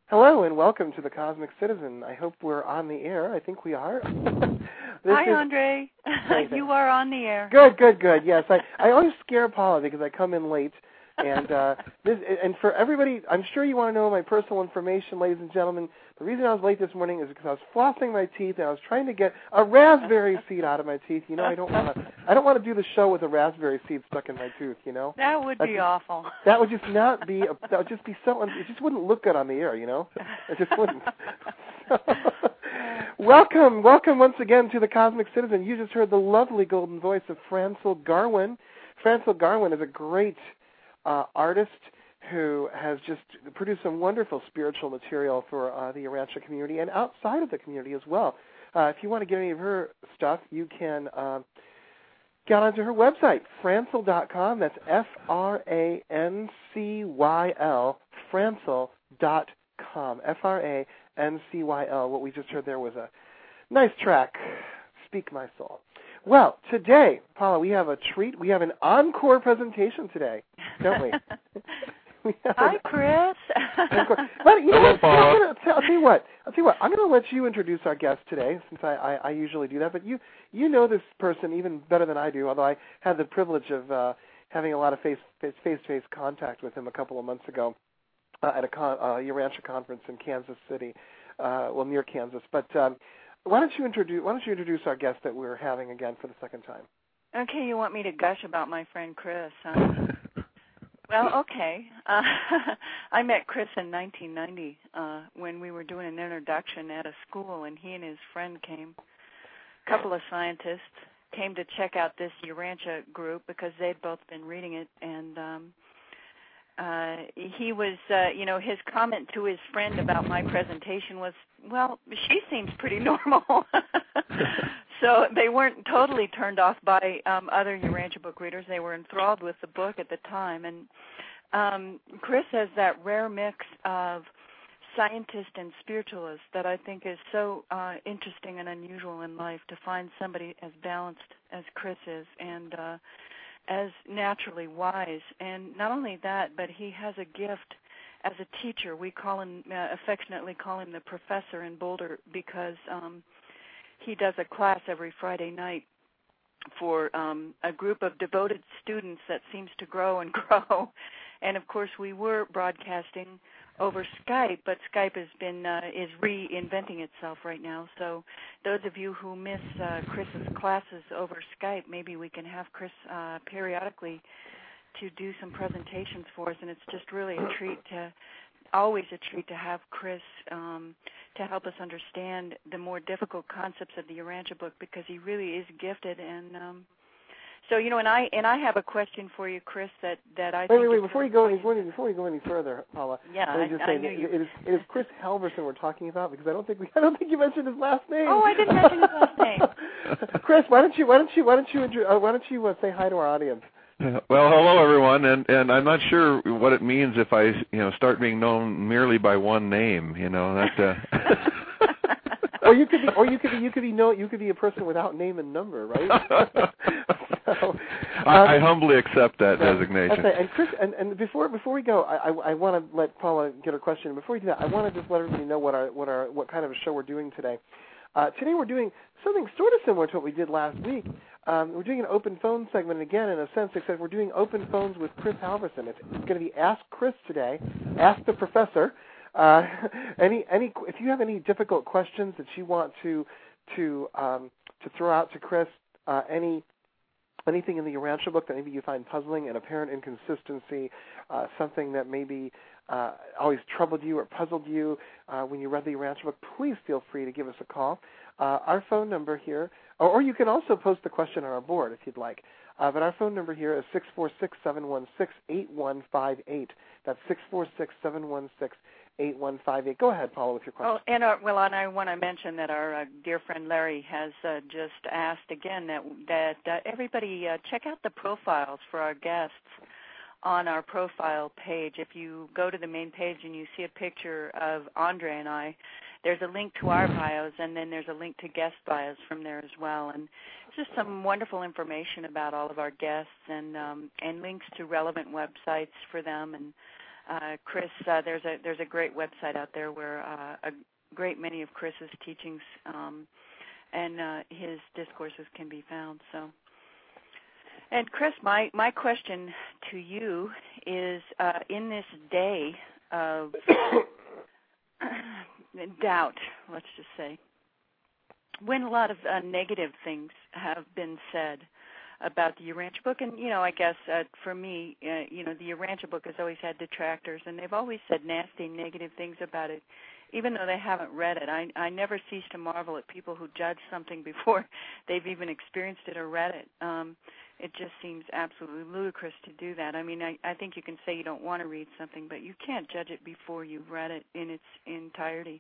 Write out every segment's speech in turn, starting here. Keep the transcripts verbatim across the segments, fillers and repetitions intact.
Hello and welcome to the Cosmic Citizen. I hope we're on the air. I think we are. Hi, is... Andre. You are on the air. Good, good, good. Yes, I, I always scare Paula because I come in late. And uh, this, and for everybody, I'm sure you want to know my personal information, ladies and gentlemen. The reason I was late this morning is because I was flossing my teeth and I was trying to get a raspberry seed out of my teeth. You know, I don't want to. I don't want to do the show with a raspberry seed stuck in my tooth. You know, that would That's, be awful. That would just not be. A, that would just be so. It just wouldn't look good on the air. You know, it just wouldn't. welcome, welcome once again to the Cosmic Citizen. You just heard the lovely golden voice of Francil Garwin. Francil Garwin is a great Uh, artist who has just produced some wonderful spiritual material for uh, the Urantia community and outside of the community as well. Uh, if you want to get any of her stuff, you can uh, get onto her website, francil dot com. That's F R A N C Y L, francil dot com, F R A N C Y L. What we just heard there was a nice track, Speak My Soul. Well, today, Paula, we have a treat. We have an encore presentation today, don't we? we Hi, an, Chris. But you know what? I'm gonna, I'll tell you what. I'll tell you what. I'm going to let you introduce our guest today, since I, I, I usually do that. But you you know this person even better than I do. Although I had the privilege of uh, having a lot of face face face to face contact with him a couple of months ago uh, at a con, uh, Urantia conference in Kansas City, uh, well near Kansas, but. Um, Why don't you introduce Why don't you introduce our guest that we're having again for the second time? Okay, you want me to gush about my friend Chris? Huh? Well, okay. Uh, I met Chris in nineteen ninety uh, when we were doing an introduction at a school, and he and his friend came. A couple of scientists came to check out this Urantia group because they'd both been reading it, and um, uh, he was, uh, you know, his comment to his friend about my presentation was, well, she seems pretty normal. So they weren't totally turned off by um, other Urantia book readers. They were enthralled with the book at the time. And um, Chris has that rare mix of scientist and spiritualist that I think is so uh, interesting and unusual in life, to find somebody as balanced as Chris is and uh, as naturally wise. And not only that, but he has a gift as a teacher. We call him, uh, affectionately call him the professor in Boulder, because um, he does a class every Friday night for um, a group of devoted students that seems to grow and grow. And, of course, we were broadcasting over Skype, but Skype has been uh, is reinventing itself right now. So those of you who miss uh, Chris's classes over Skype, maybe we can have Chris uh, periodically to do some presentations for us, and it's just really a treat to, always a treat to have Chris um, to help us understand the more difficult concepts of the Urantia book, because he really is gifted. And um, so, you know, and I and I have a question for you, Chris, that, that I wait, think wait, wait, before really you go any, before you go any further, Paula. Yeah, let me just I, say I knew that you. It is, it is Chris Halverson we're talking about, because I don't think we, I don't think you mentioned his last name. Oh, I didn't mention his last name. Chris, why don't you why don't you why don't you uh, why don't you uh, say hi to our audience? Well, hello everyone, and and I'm not sure what it means if I you know start being known merely by one name. You know that. Uh... or you could be, or you could be, you could be no, you could be a person without name and number, right? so, um, I, I humbly accept that yeah, designation. That's right. And Chris, and, and before before we go, I, I, I want to let Paula get her question. Before we do that, I want to just let everybody know what our what our what kind of a show we're doing today. Uh, today we're doing something sort of similar to what we did last week. Um, we're doing an open phone segment again, in a sense, except we're doing open phones with Chris Halverson. It's, it's going to be Ask Chris today, Ask the Professor. Uh, any any if you have any difficult questions that you want to to um, to throw out to Chris, uh, any anything in the Urantia book that maybe you find puzzling, an apparent inconsistency, uh, something that maybe uh, always troubled you or puzzled you uh, when you read the Urantia book, please feel free to give us a call. Uh, our phone number here, or, or you can also post the question on our board if you'd like. Uh, but our phone number here is six four six, seven one six, eight one five eight. That's six four six, seven one six, eight one five eight. Go ahead, Paula, with your question. Oh, and uh, well, and I want to mention that our uh, dear friend Larry has uh, just asked again that that uh, everybody uh, check out the profiles for our guests on our profile page. If you go to the main page and you see a picture of Andre and I, there's a link to our bios, and then there's a link to guest bios from there as well. And it's just some wonderful information about all of our guests, and um, and links to relevant websites for them, and uh, Chris, uh, there's a there's a great website out there where uh, a great many of Chris's teachings um, and uh, his discourses can be found. So, and Chris, my my question to you is: uh, in this day of doubt, let's just say, when a lot of uh, negative things have been said about the Urantia book, and, you know, I guess uh, for me, uh, you know, the Urantia book has always had detractors, and they've always said nasty, negative things about it, even though they haven't read it. I, I never cease to marvel at people who judge something before they've even experienced it or read it. Um, it just seems absolutely ludicrous to do that. I mean, I, I think you can say you don't want to read something, but you can't judge it before you've read it in its entirety.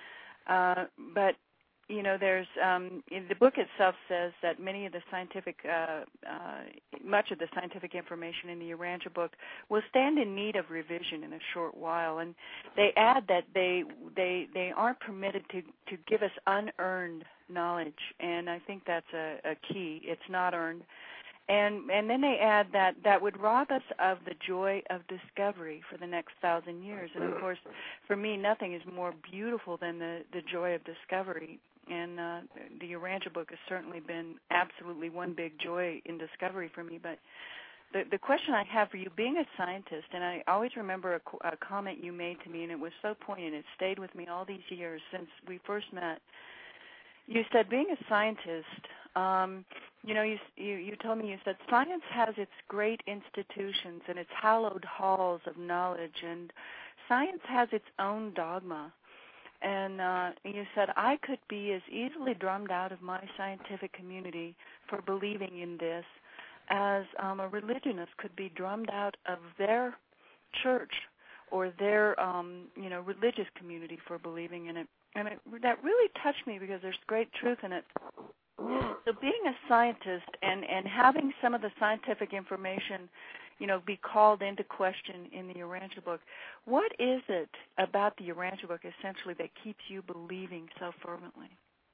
Uh, but You know, there's um, the book itself says that many of the scientific, uh, uh, much of the scientific information in the Urantia book will stand in need of revision in a short while, and they add that they they they aren't permitted to to give us unearned knowledge, and I think that's a, a key. It's not earned. And and then they add that that would rob us of the joy of discovery for the next thousand years. And, of course, for me, nothing is more beautiful than the, the joy of discovery. And uh, the Urantia book has certainly been absolutely one big joy in discovery for me. But the, the question I have for you, being a scientist, and I always remember a, a comment you made to me, and it was so poignant. It stayed with me all these years since we first met. You said, being a scientist, um, you know, you, you you told me, you said, science has its great institutions and its hallowed halls of knowledge, and science has its own dogma. And uh, you said, I could be as easily drummed out of my scientific community for believing in this as um, a religionist could be drummed out of their church or their, um, you know, religious community for believing in it. And it, that really touched me because there's great truth in it. So being a scientist and, and having some of the scientific information, you know, be called into question in the Urantia book, what is it about the Urantia book essentially that keeps you believing so fervently?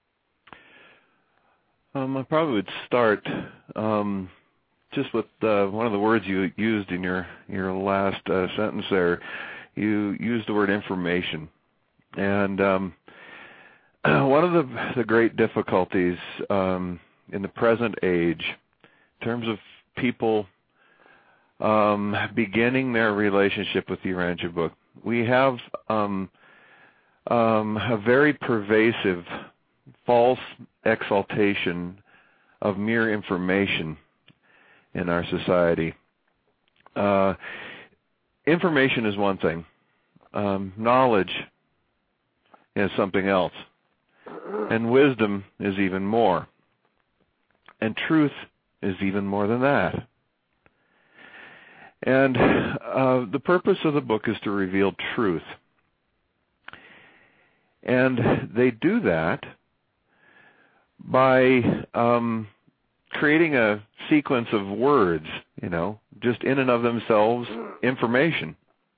Um, I probably would start um, just with uh, one of the words you used in your, your last uh, sentence there. You used the word information. And um, one of the, the great difficulties um, in the present age, in terms of people um, beginning their relationship with the Urantia book, we have um, um, a very pervasive false exaltation of mere information in our society. Uh, information is one thing. Um, knowledge is something else. And wisdom is even more. And truth is even more than that. And uh, the purpose of the book is to reveal truth. And they do that by um, creating a sequence of words, you know, just in and of themselves, information.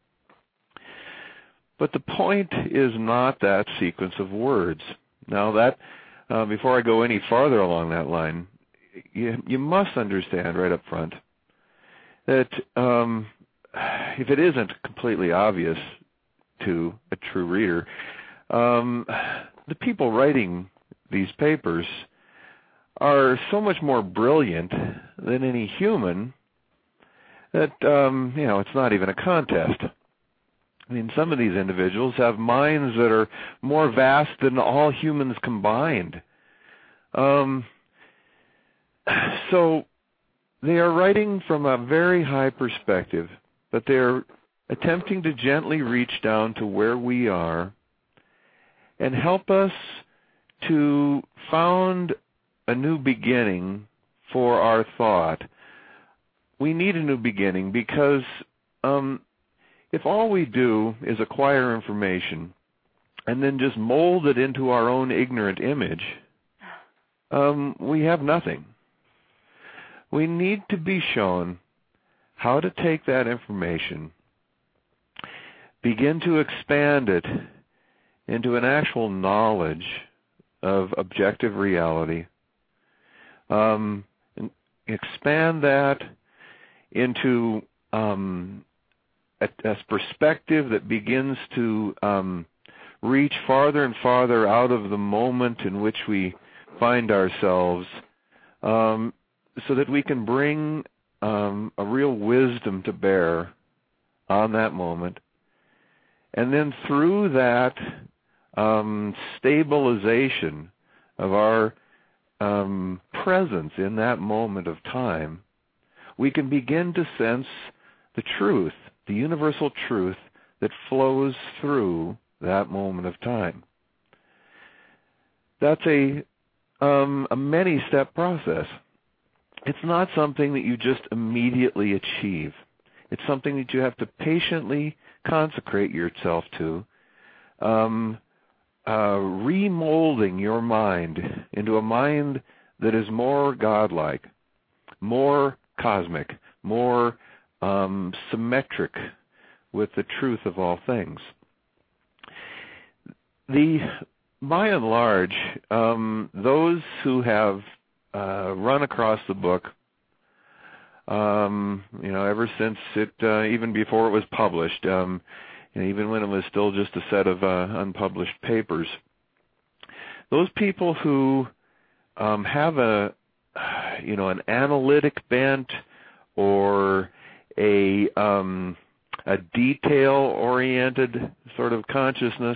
But the point is not that sequence of words. Now, that uh, before I go any farther along that line, you, you must understand right up front that um, if it isn't completely obvious to a true reader, um, the people writing these papers are so much more brilliant than any human that, um, you know, it's not even a contest. I mean, some of these individuals have minds that are more vast than all humans combined. Um, so they are writing from a very high perspective, but they're attempting to gently reach down to where we are and help us to found a new beginning for our thought. We need a new beginning because um, if all we do is acquire information and then just mold it into our own ignorant image, um, we have nothing. We need to be shown how to take that information, begin to expand it into an actual knowledge of objective reality, um, and expand that into um, a, a perspective that begins to um, reach farther and farther out of the moment in which we find ourselves, um, so that we can bring um, a real wisdom to bear on that moment. And then through that um, stabilization of our um, presence in that moment of time, we can begin to sense the truth, the universal truth that flows through that moment of time. That's a, um, a many-step process. It's not something that you just immediately achieve. It's something that you have to patiently consecrate yourself to, um, uh, remolding your mind into a mind that is more godlike, more cosmic, more um, symmetric with the truth of all things. The, by and large, um, those who have uh, run across the book, um, you know, ever since it, uh, even before it was published, um, and even when it was still just a set of uh, unpublished papers, those people who um, have a, you know, an analytic bent or a um, a detail-oriented sort of consciousness,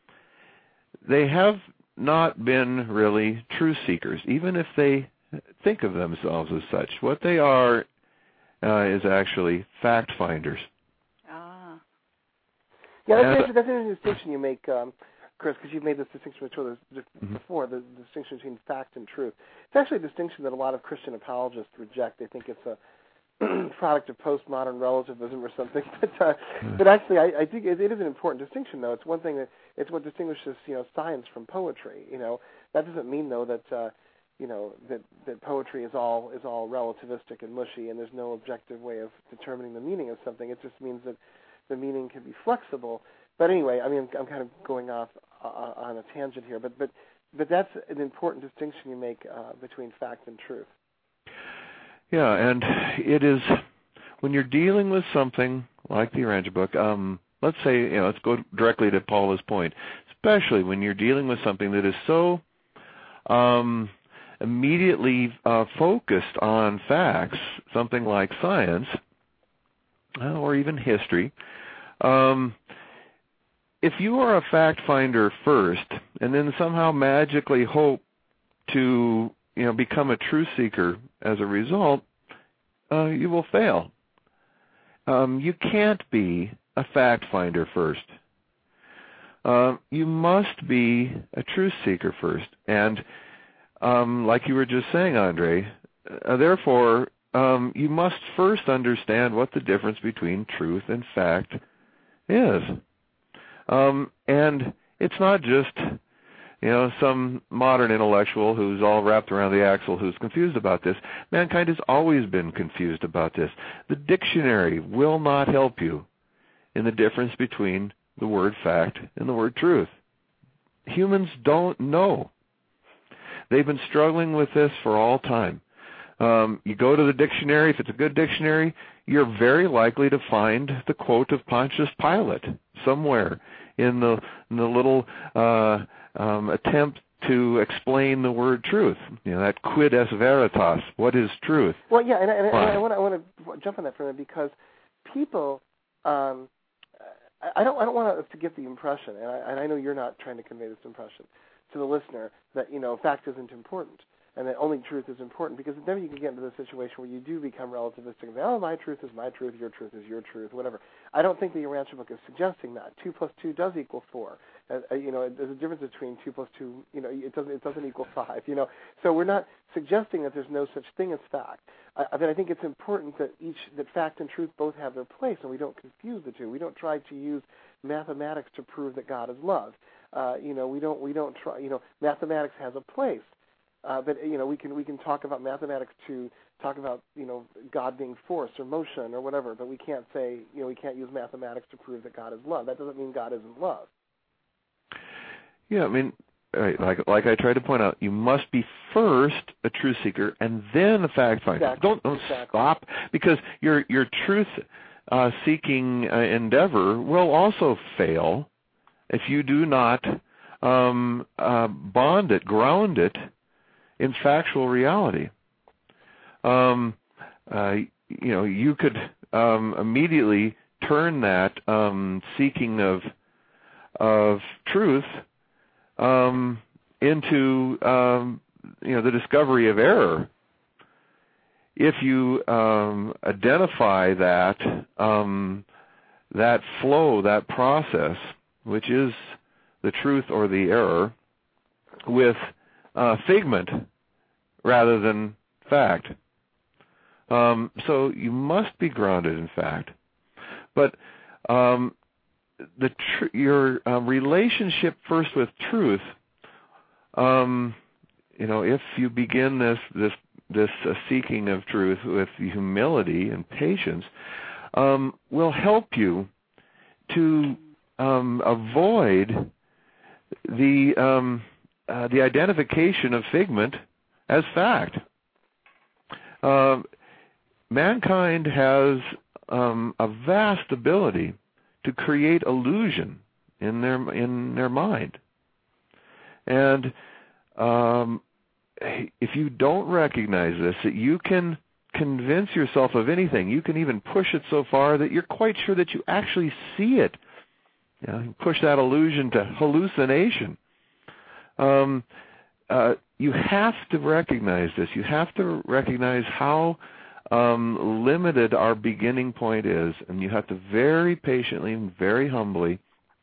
they have not been really truth seekers, even if they think of themselves as such. What they are uh, is actually fact finders. Ah. Yeah, that's, uh, that's an interesting distinction you make, um, Chris, because you've made this distinction before, mm-hmm. before, the distinction between fact and truth. It's actually a distinction that a lot of Christian apologists reject. They think it's a product of postmodern relativism or something. But uh, mm. but actually, I, I think it, it is an important distinction, though. It's one thing that it's what distinguishes, you know, science from poetry. You know, that doesn't mean though that uh, you know that, that poetry is all is all relativistic and mushy, and there's no objective way of determining the meaning of something. It just means that the meaning can be flexible. But anyway, I mean, I'm kind of going off uh, on a tangent here, but but but that's an important distinction you make uh, between fact and truth. Yeah, and it is, when you're dealing with something like the Urantia book, um, let's say, you know, let's go directly to Paula's point, especially when you're dealing with something that is so um, immediately uh, focused on facts, something like science, uh, or even history. Um, if you are a fact finder first, and then somehow magically hope to, you know, become a truth seeker as a result, uh, you will fail. Um, you can't be a fact finder first. Uh, you must be a truth seeker first. And um, like you were just saying, Andre, uh, therefore, um, you must first understand what the difference between truth and fact is. Um, and it's not just, you know, some modern intellectual who's all wrapped around the axle who's confused about this. Mankind has always been confused about this. The dictionary will not help you in the difference between the word fact and the word truth. Humans don't know. They've been struggling with this for all time. Um, you go to the dictionary, if it's a good dictionary, you're very likely to find the quote of Pontius Pilate somewhere in the, in the little uh, um, attempt to explain the word truth. You know, that quid est veritas, what is truth? Well, yeah, and, and, and I want to I want to jump on that for a minute because people, um, I don't I don't want us to get the impression, and I, and I know you're not trying to convey this impression to the listener that, you know, fact isn't important and that only truth is important, because then you can get into the situation where you do become relativistic and say, oh, my truth is my truth, your truth is your truth, whatever. I don't think the Urantia book is suggesting that. Two plus two does equal four. Uh, you know, there's a difference between two plus two, you know, it doesn't it doesn't equal five, you know. So we're not suggesting that there's no such thing as fact. I, but I think it's important that each, that fact and truth both have their place, and we don't confuse the two. We don't try to use mathematics to prove that God is love. Uh, you know, we don't we don't try, you know, mathematics has a place. Uh, but, you know, we can we can talk about mathematics to talk about, you know, God being force or motion or whatever, but we can't say, you know, we can't use mathematics to prove that God is love. That doesn't mean God isn't love. Yeah, I mean, like like I tried to point out, you must be first a truth seeker and then a fact finder. Exactly. Don't don't exactly. stop, because your your truth uh, seeking uh, endeavor will also fail if you do not um, uh, bond it, ground it in factual reality. Um, uh, you know, you could um, immediately turn that um, seeking of of truth um, into um, you know the discovery of error. If you um, identify that um, that flow, that process, which is the truth or the error, with uh, figment rather than fact. Um, so you must be grounded in fact. But um, the tr- your uh, relationship first with truth, um, you know, if you begin this this this uh, seeking of truth with humility and patience, um, will help you to um, avoid the um, uh, the identification of figment as fact. Uh, mankind has um, a vast ability to create illusion in their in their mind, and um, if you don't recognize this, that you can convince yourself of anything, you can even push it so far that you're quite sure that you actually see it. You know, you push that illusion to hallucination. Um, uh, you have to recognize this. You have to recognize how um, limited our beginning point is, and you have to very patiently and very humbly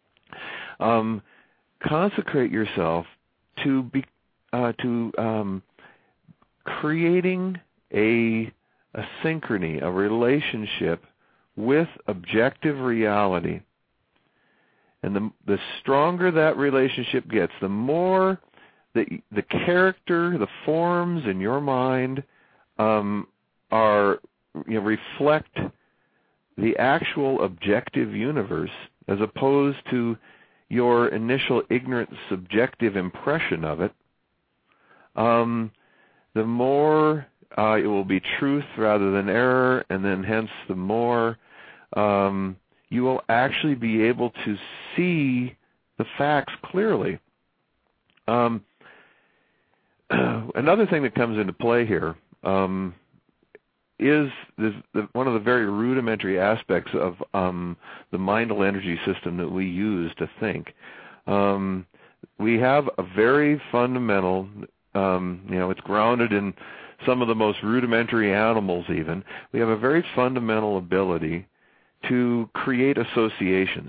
um, consecrate yourself to be uh, to um, creating a a synchrony, a relationship with objective reality. And the the stronger that relationship gets, the more the the character, the forms in your mind um, are you know, reflect the actual objective universe, as opposed to your initial ignorant subjective impression of it. Um, the more uh, it will be truth rather than error, and then hence the more um, you will actually be able to see the facts clearly. Um, another thing that comes into play here um, is this, the, one of the very rudimentary aspects of um, the mindful energy system that we use to think. Um, we have a very fundamental, um, you know, it's grounded in some of the most rudimentary animals even. We have a very fundamental ability to create associations.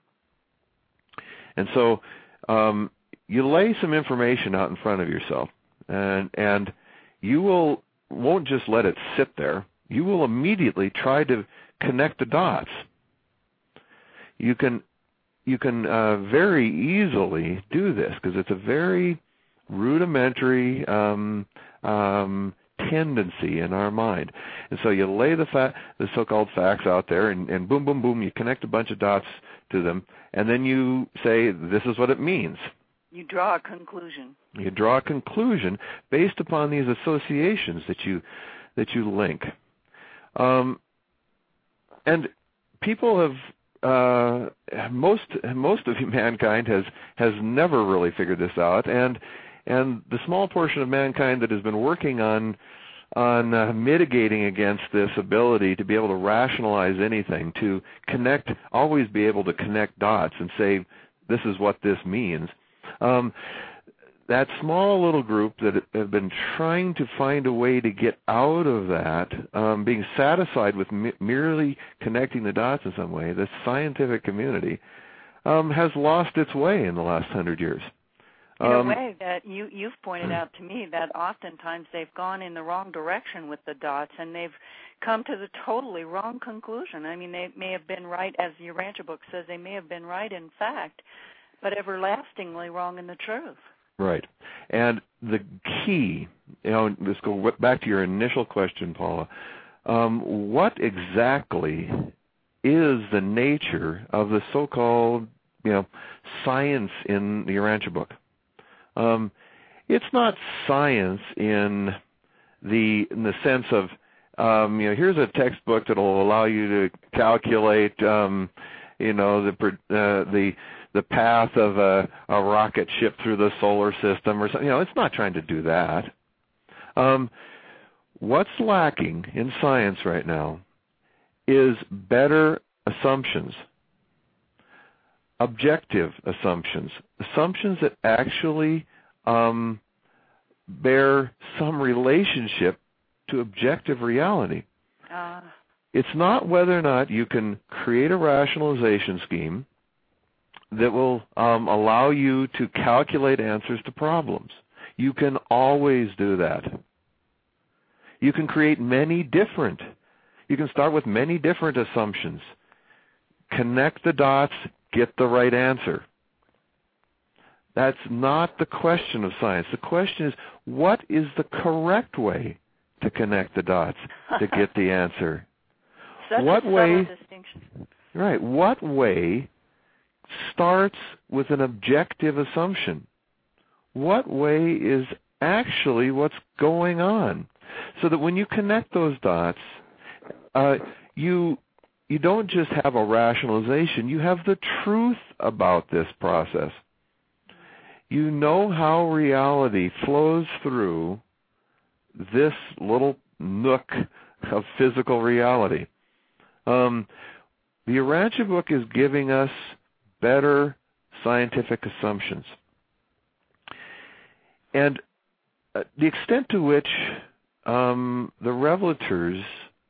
And so um, you lay some information out in front of yourself, and and you will won't just let it sit there. You will immediately try to connect the dots. You can you can uh, very easily do this because it's a very rudimentary um, um, tendency in our mind. And so you lay the fa- the so-called facts out there, and, and boom, boom, boom, you connect a bunch of dots to them, and then you say, this is what it means. You draw a conclusion. You draw a conclusion based upon these associations that you that you link. Um, and people have uh, most most of mankind has has never really figured this out, and and the small portion of mankind that has been working on on uh, mitigating against this ability to be able to rationalize anything, to connect, always be able to connect dots and say, this is what this means. Um, that small little group that have been trying to find a way to get out of that, um, being satisfied with me- merely connecting the dots in some way, the scientific community, um, has lost its way in the last hundred years. In a Um, way that you, you've pointed out to me that oftentimes they've gone in the wrong direction with the dots, and they've come to the totally wrong conclusion. I mean, they may have been right, as your Rancher book says, they may have been right in fact, but everlastingly wrong in the truth. Right. And the key, you know, let's go back to your initial question, Paula. Um, what exactly is the nature of the so-called, you know, science in the Rancher book? Um, it's not science in the in the sense of um, you know, here's a textbook that will allow you to calculate, um, you know, the uh, the the path of a, a rocket ship through the solar system or something. You know, it's not trying to do that. Um, what's lacking in science right now is better assumptions, objective assumptions, assumptions that actually um, bear some relationship to objective reality. Uh. It's not whether or not you can create a rationalization scheme that will um, allow you to calculate answers to problems. You can always do that. You can create many different, you can start with many different assumptions. Connect the dots, get the right answer. That's not the question of science. The question is, what is the correct way to connect the dots to get the answer? Such what a way, distinction. Right. What way starts with an objective assumption? What way is actually what's going on? So that when you connect those dots, uh, you you don't just have a rationalization, you have the truth about this process. You know how reality flows through this little nook of physical reality. Um, the Urantia book is giving us better scientific assumptions. And uh, the extent to which um, the revelators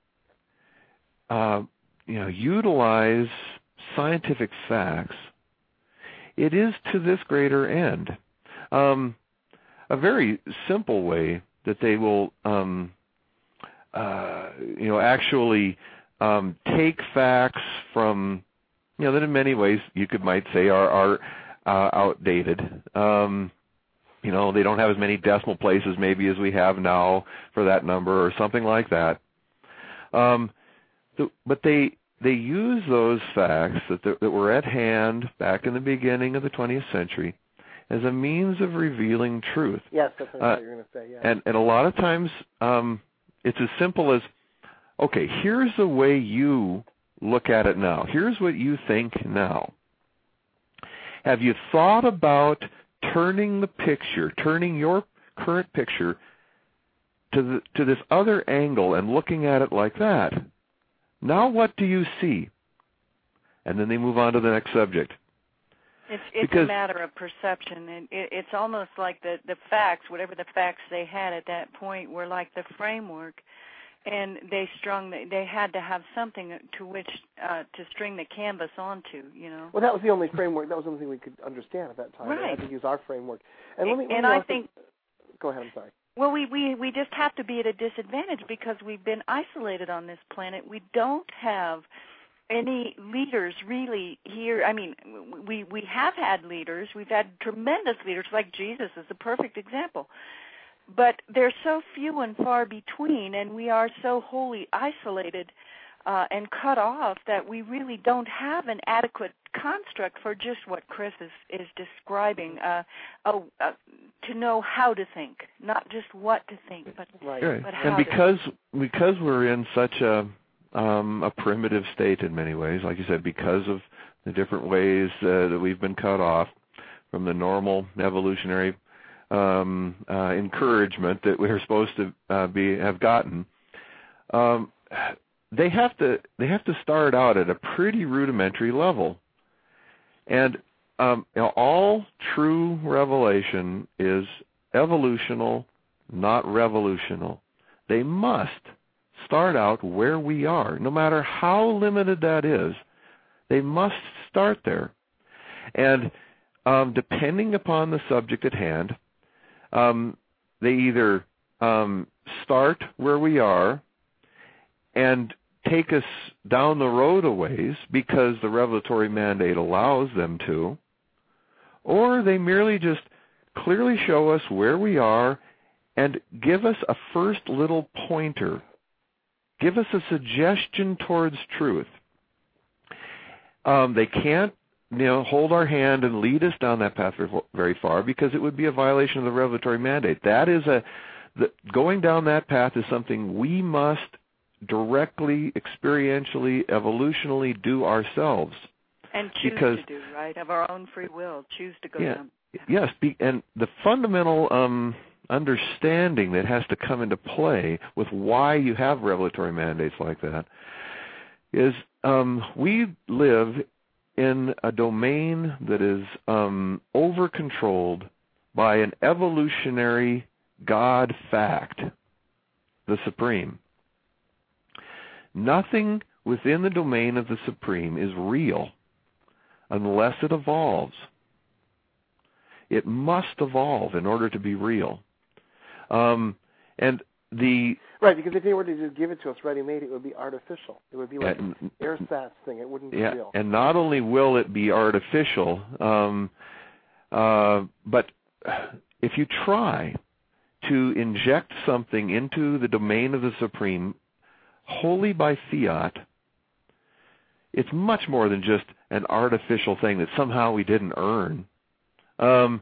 uh, you know, utilize scientific facts, it is to this greater end. Um, a very simple way that they will um, uh, you know, actually Um, take facts from, you know, that in many ways you could might say are, are uh, outdated. Um, you know, they don't have as many decimal places maybe as we have now for that number or something like that. Um, th- but they they use those facts that, th- that were at hand back in the beginning of the twentieth century as a means of revealing truth. Yes, that's what uh, you're going to say. Yeah. And, and a lot of times um, it's as simple as, okay, here's the way you look at it now. Here's what you think now. Have you thought about turning the picture, turning your current picture to the, to this other angle and looking at it like that? Now what do you see? And then they move on to the next subject. It's, it's because, a matter of perception, and it, it's almost like the, the facts, whatever the facts they had at that point, were like the framework. And they strung. The, they had to have something to which uh, to string the canvas onto. You know. Well, that was the only framework. That was the only thing we could understand at that time. Right. We had to use our framework. And let me. Let and me I also, think. Go ahead. I'm sorry. Well, we, we we just have to be at a disadvantage because we've been isolated on this planet. We don't have any leaders really here. I mean, we we have had leaders. We've had tremendous leaders, like Jesus is a perfect example. But they're so few and far between, and we are so wholly isolated uh, and cut off that we really don't have an adequate construct for just what Chris is, is describing, uh, oh, uh, to know how to think, not just what to think, but, right. but how and because, to think. because we're in such a, um, a primitive state in many ways, like you said, because of the different ways uh, that we've been cut off from the normal evolutionary Um, uh, encouragement that we're supposed to uh, be have gotten, um, they have to they have to start out at a pretty rudimentary level, and um, you know, all true revelation is evolutional, not revolutional. They must start out where we are, no matter how limited that is. They must start there, and um, depending upon the subject at hand. Um, they either um, start where we are and take us down the road a ways because the revelatory mandate allows them to, or they merely just clearly show us where we are and give us a first little pointer, give us a suggestion towards truth. Um, they can't you know, hold our hand and lead us down that path very far because it would be a violation of the revelatory mandate. That is a, the, going down that path is something we must directly, experientially, evolutionally do ourselves. And choose because, to do, right? Of our own free will, choose to go yeah, down. Yes, be, and the fundamental um, understanding that has to come into play with why you have revelatory mandates like that is um, we live in a domain that is um, over-controlled by an evolutionary God fact, the Supreme. Nothing within the domain of the Supreme is real unless it evolves. It must evolve in order to be real. Um, and the right, because if they were to just give it to us ready-made, it would be artificial. It would be like and, an ersatz thing. It wouldn't be yeah, real. And not only will it be artificial, um, uh, but if you try to inject something into the domain of the Supreme wholly by fiat, it's much more than just an artificial thing that somehow we didn't earn. Um,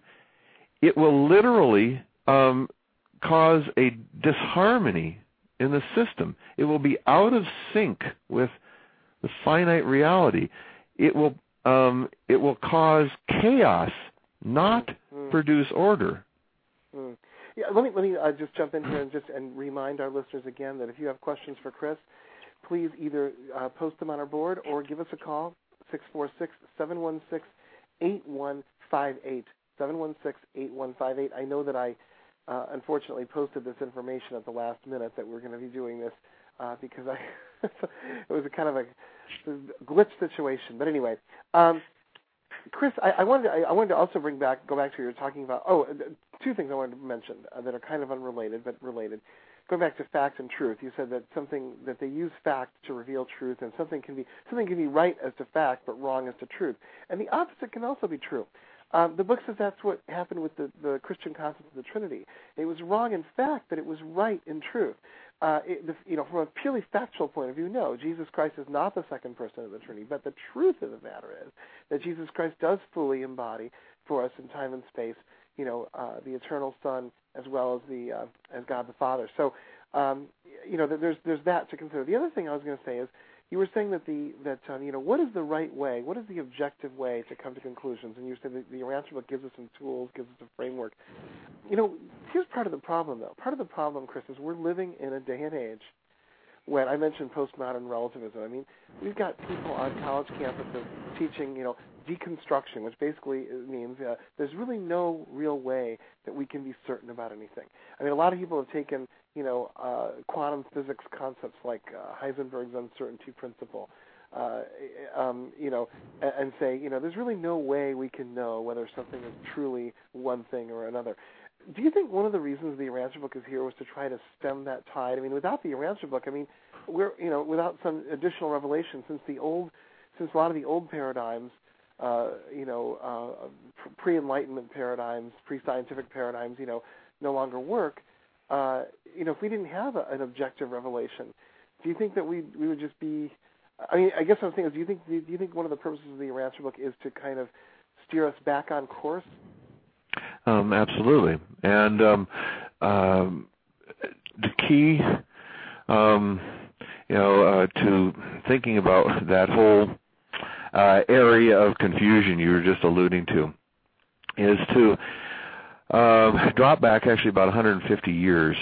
it will literally um, cause a disharmony in the system. It will be out of sync with the finite reality. It will um, it will cause chaos, not mm. produce order. Mm. Yeah, let me let me uh, just jump in here and just and remind our listeners again that if you have questions for Chris, please either uh, post them on our board or give us a call, six four six, seven one six, eight one five eight, seven one six, eight one five eight. I know that I uh, unfortunately posted this information at the last minute that we're going to be doing this uh, because I it was a kind of a glitch situation. But anyway, um, Chris, I, I wanted to, I, I wanted to also bring back go back to what you were talking about. Oh, two things I wanted to mention uh, that are kind of unrelated but related. Going back to fact and truth, you said that something that they use fact to reveal truth, and something can be something can be right as to fact but wrong as to truth, and the opposite can also be true. Um, the book says that's what happened with the, the Christian concept of the Trinity. It was wrong in fact, but it was right in truth. Uh, it, the, you know, from a purely factual point of view, no, Jesus Christ is not the second person of the Trinity. But the truth of the matter is that Jesus Christ does fully embody for us in time and space, you know, uh, the eternal Son as well as the uh, as God the Father. So, um, you know, there's there's that to consider. The other thing I was going to say is, you were saying that the that um, you know, what is the right way? What is the objective way to come to conclusions? And you said that the Urantia book gives us some tools, gives us a framework. You know, here's part of the problem, though. Part of the problem, Chris, is we're living in a day and age when I mentioned postmodern relativism. I mean, we've got people on college campuses teaching, you know, deconstruction, which basically means uh, there's really no real way that we can be certain about anything. I mean, a lot of people have taken, you know, uh, quantum physics concepts like uh, Heisenberg's uncertainty principle, uh, um, you know, and, and say, you know, there's really no way we can know whether something is truly one thing or another. Do you think one of the reasons the Urantia book is here was to try to stem that tide? I mean, without the Urantia book, I mean, we're, you know, without some additional revelation, since the old, since a lot of the old paradigms, uh, you know, uh, pre-Enlightenment paradigms, pre-scientific paradigms, you know, no longer work. Uh, you know, if we didn't have a, an objective revelation, do you think that we we would just be? I mean, I guess what I'm saying is, do you think do you think one of the purposes of the Urantia book is to kind of steer us back on course? Um, absolutely, and um, um, the key, um, you know, uh, to thinking about that whole uh, area of confusion you were just alluding to is to uh, drop back actually about one hundred fifty years,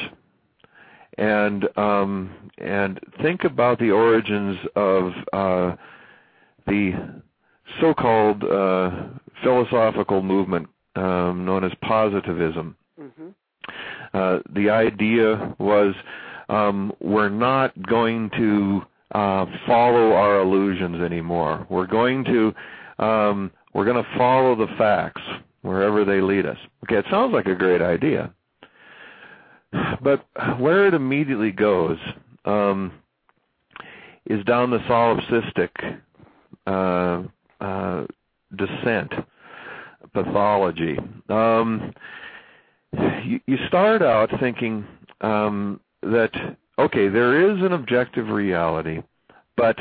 and um, and think about the origins of uh, the so-called uh, philosophical movement Um, known as positivism. Mm-hmm. Uh, the idea was um, we're not going to uh, follow our illusions anymore. We're going to um, we're going to follow the facts wherever they lead us. Okay, it sounds like a great idea, but where it immediately goes um, is down the solipsistic uh, uh, descent. Pathology. Um, you, you start out thinking um, that, okay, there is an objective reality, but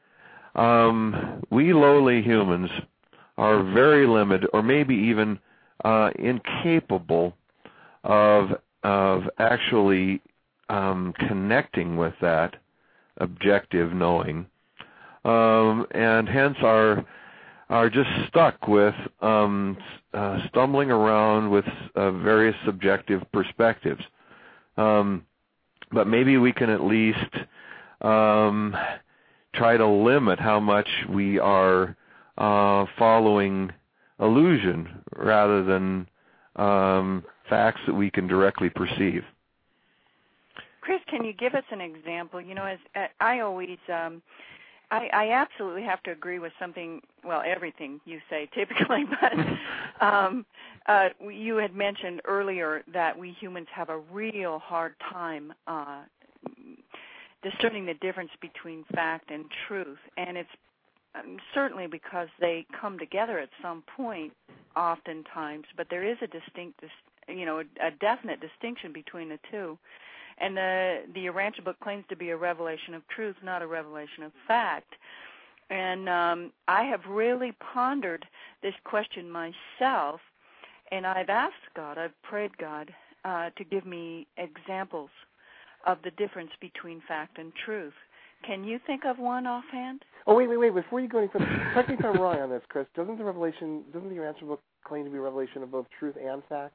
um, we lowly humans are very limited, or maybe even uh, incapable of of actually um, connecting with that objective knowing, um, and hence are are just stuck with um, uh, stumbling around with uh, various subjective perspectives. Um, but maybe we can at least um, try to limit how much we are uh, following illusion rather than um, facts that we can directly perceive. Chris, can you give us an example? You know, as uh, I always, um, I, I absolutely have to agree with something, well, everything you say typically, but um, uh, you had mentioned earlier that we humans have a real hard time uh, discerning the difference between fact and truth, and it's um, certainly because they come together at some point, oftentimes, but there is a distinct, you know, a, a definite distinction between the two. And the the Urantia book claims to be a revelation of truth, not a revelation of fact. And um, I have really pondered this question myself, and I've asked God, I've prayed God uh, to give me examples of the difference between fact and truth. Can you think of one offhand? Oh, wait, wait, wait. Before you go any further, correct me if I'm wrong on this, Chris. Doesn't the revelation, doesn't the Urantia book claim to be a revelation of both truth and fact?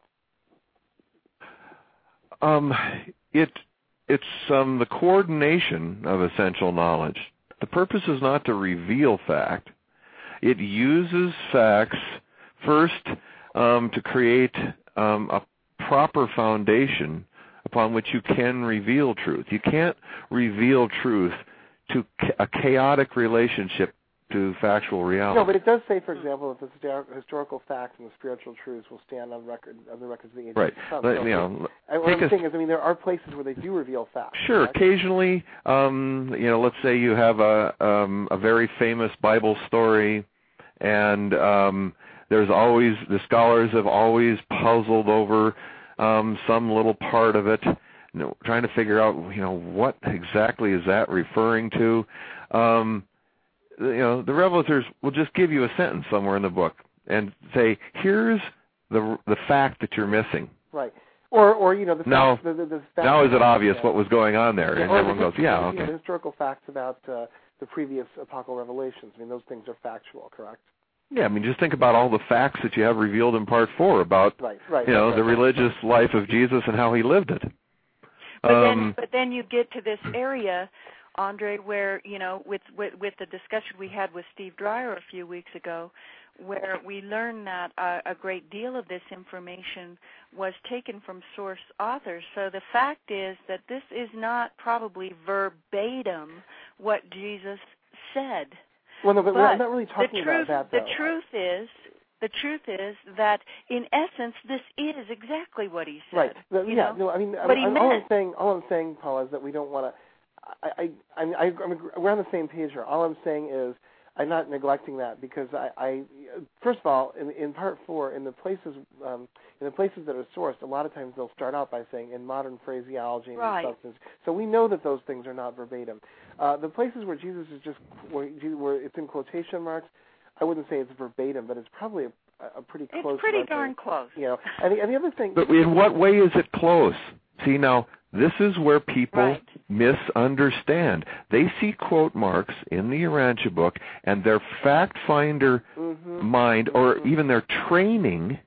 Um, it it's um, the coordination of essential knowledge. The purpose is not to reveal fact. It uses facts first um, to create um, a proper foundation upon which you can reveal truth. You can't reveal truth to a chaotic relationship to factual reality. No, but it does say, for example, if the historical facts and the spiritual truths will stand on record, on the records of the ancient right. times. But, so, you know, what I'm saying is, I mean, there are places where they do reveal facts. Sure. Right? Occasionally, um, you know, let's say you have a um, a very famous Bible story, and um, there's always the scholars have always puzzled over um, some little part of it, you know, trying to figure out, you know, what exactly is that referring to. Um, you know, the revelators will just give you a sentence somewhere in the book and say, "Here's the the fact that you're missing." Right. Or, or you know, the now, facts, the, the, the facts now is it obvious yeah. what was going on there? Yeah, and or everyone the, goes, "Yeah, the, okay." You know, the historical facts about uh, the previous apocalyptic revelations. I mean, those things are factual, correct? Yeah, I mean, just think about all the facts that you have revealed in Part Four about, right, right, you know, right, the right. religious life of Jesus and how he lived it. But um, then, but then you get to this area, Andre, where, you know, with, with with the discussion we had with Steve Dreyer a few weeks ago, where we learned that uh, a great deal of this information was taken from source authors. So the fact is that this is not probably verbatim what Jesus said. Well, no, but, but I'm not really talking the truth, about that, though. The truth is, the truth is that, in essence, this is exactly what he said. Right. But, you yeah. know? No, I mean, But I, he I'm, meant. all I'm saying, all I'm saying, Paul, is that we don't want to. I, I, I, I, I'm, we're on the same page here. All I'm saying is, I'm not neglecting that because I, I first of all, in, in part four, in the places, um, in the places that are sourced, a lot of times they'll start out by saying in modern phraseology and right. substance. So we know that those things are not verbatim. Uh, the places where Jesus is just where, where it's in quotation marks, I wouldn't say it's verbatim, but it's probably a, a pretty close. It's pretty reference, darn close. You know, and the, and the other thing. But in what way is it close? See, now, this is where people right. misunderstand. They see quote marks in the Urantia book, and their fact finder mm-hmm. mind, or mm-hmm. even their training,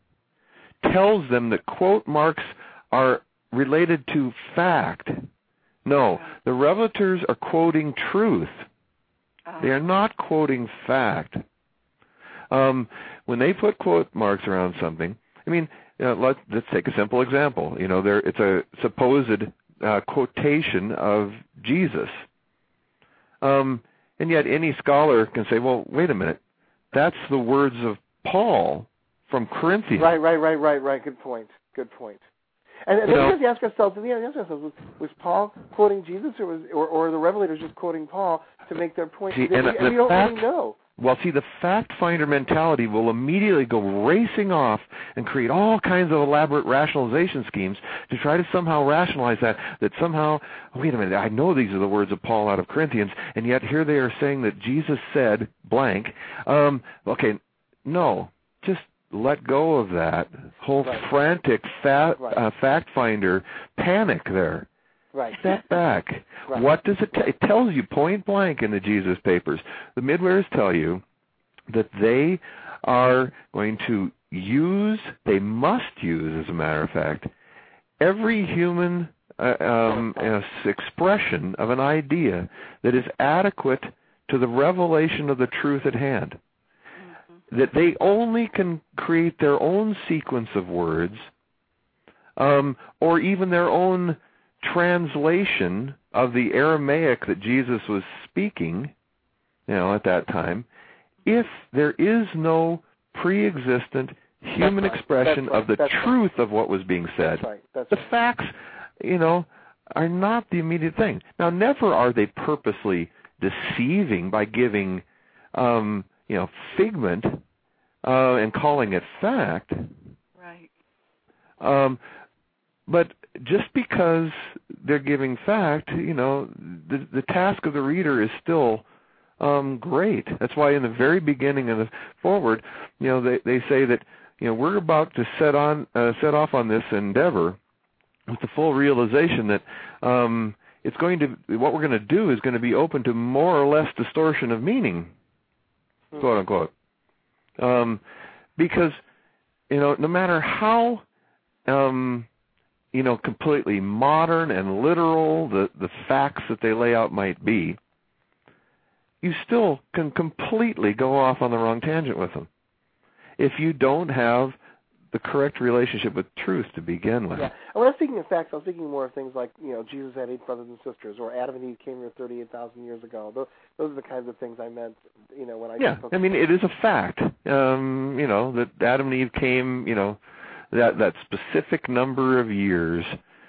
tells them that quote marks are related to fact. No, the revelators are quoting truth. Oh. They are not quoting fact. Um, when they put quote marks around something, I mean, you know, let's, let's take a simple example. You know, there it's a supposed uh, quotation of Jesus, um, and yet any scholar can say, "Well, wait a minute, that's the words of Paul from Corinthians." Right, right, right, right, right. Good point. Good point. And, and then we have to ask ourselves, we have to ask ourselves, was, was Paul quoting Jesus, or was, or, or the revelators just quoting Paul to make their point? See, and, and we, and we don't fact, really know. Well, see, the fact finder mentality will immediately go racing off and create all kinds of elaborate rationalization schemes to try to somehow rationalize that, that somehow, wait a minute, I know these are the words of Paul out of Corinthians, and yet here they are saying that Jesus said blank. Um, okay, no, just let go of that whole right. frantic fa- right. uh, fact finder panic there. Right. Step back. Right. What does it tell? It tells you point blank in the Jesus Papers. The Midwares tell you that they are going to use, they must use, as a matter of fact, every human uh, um, uh, expression of an idea that is adequate to the revelation of the truth at hand. Mm-hmm. That they only can create their own sequence of words, um, or even their own translation of the Aramaic that Jesus was speaking, you know, at that time, if there is no pre-existent human That's right. expression That's right. of the That's truth right. of what was being said. That's right. That's the right. facts, you know, are not the immediate thing. Now, never are they purposely deceiving by giving, um, you know, figment uh, and calling it fact. Right. Um, but just because they're giving fact, you know, the, the task of the reader is still um, great. That's why in the very beginning of the foreword, you know, they, they say that, you know, we're about to set on uh, set off on this endeavor with the full realization that um, it's going to, what we're going to do is going to be open to more or less distortion of meaning, mm-hmm. quote unquote, um, because, you know, no matter how um, you know, completely modern and literal the, the facts that they lay out might be, you still can completely go off on the wrong tangent with them if you don't have the correct relationship with truth to begin with. Yeah. And when I was speaking of facts, I was thinking more of things like, you know, Jesus had eight brothers and sisters, or Adam and Eve came here thirty-eight thousand years ago. Those, those are the kinds of things I meant, you know, when I... Yeah, I mean, it is a fact, um, you know, that Adam and Eve came, you know, that that specific number of years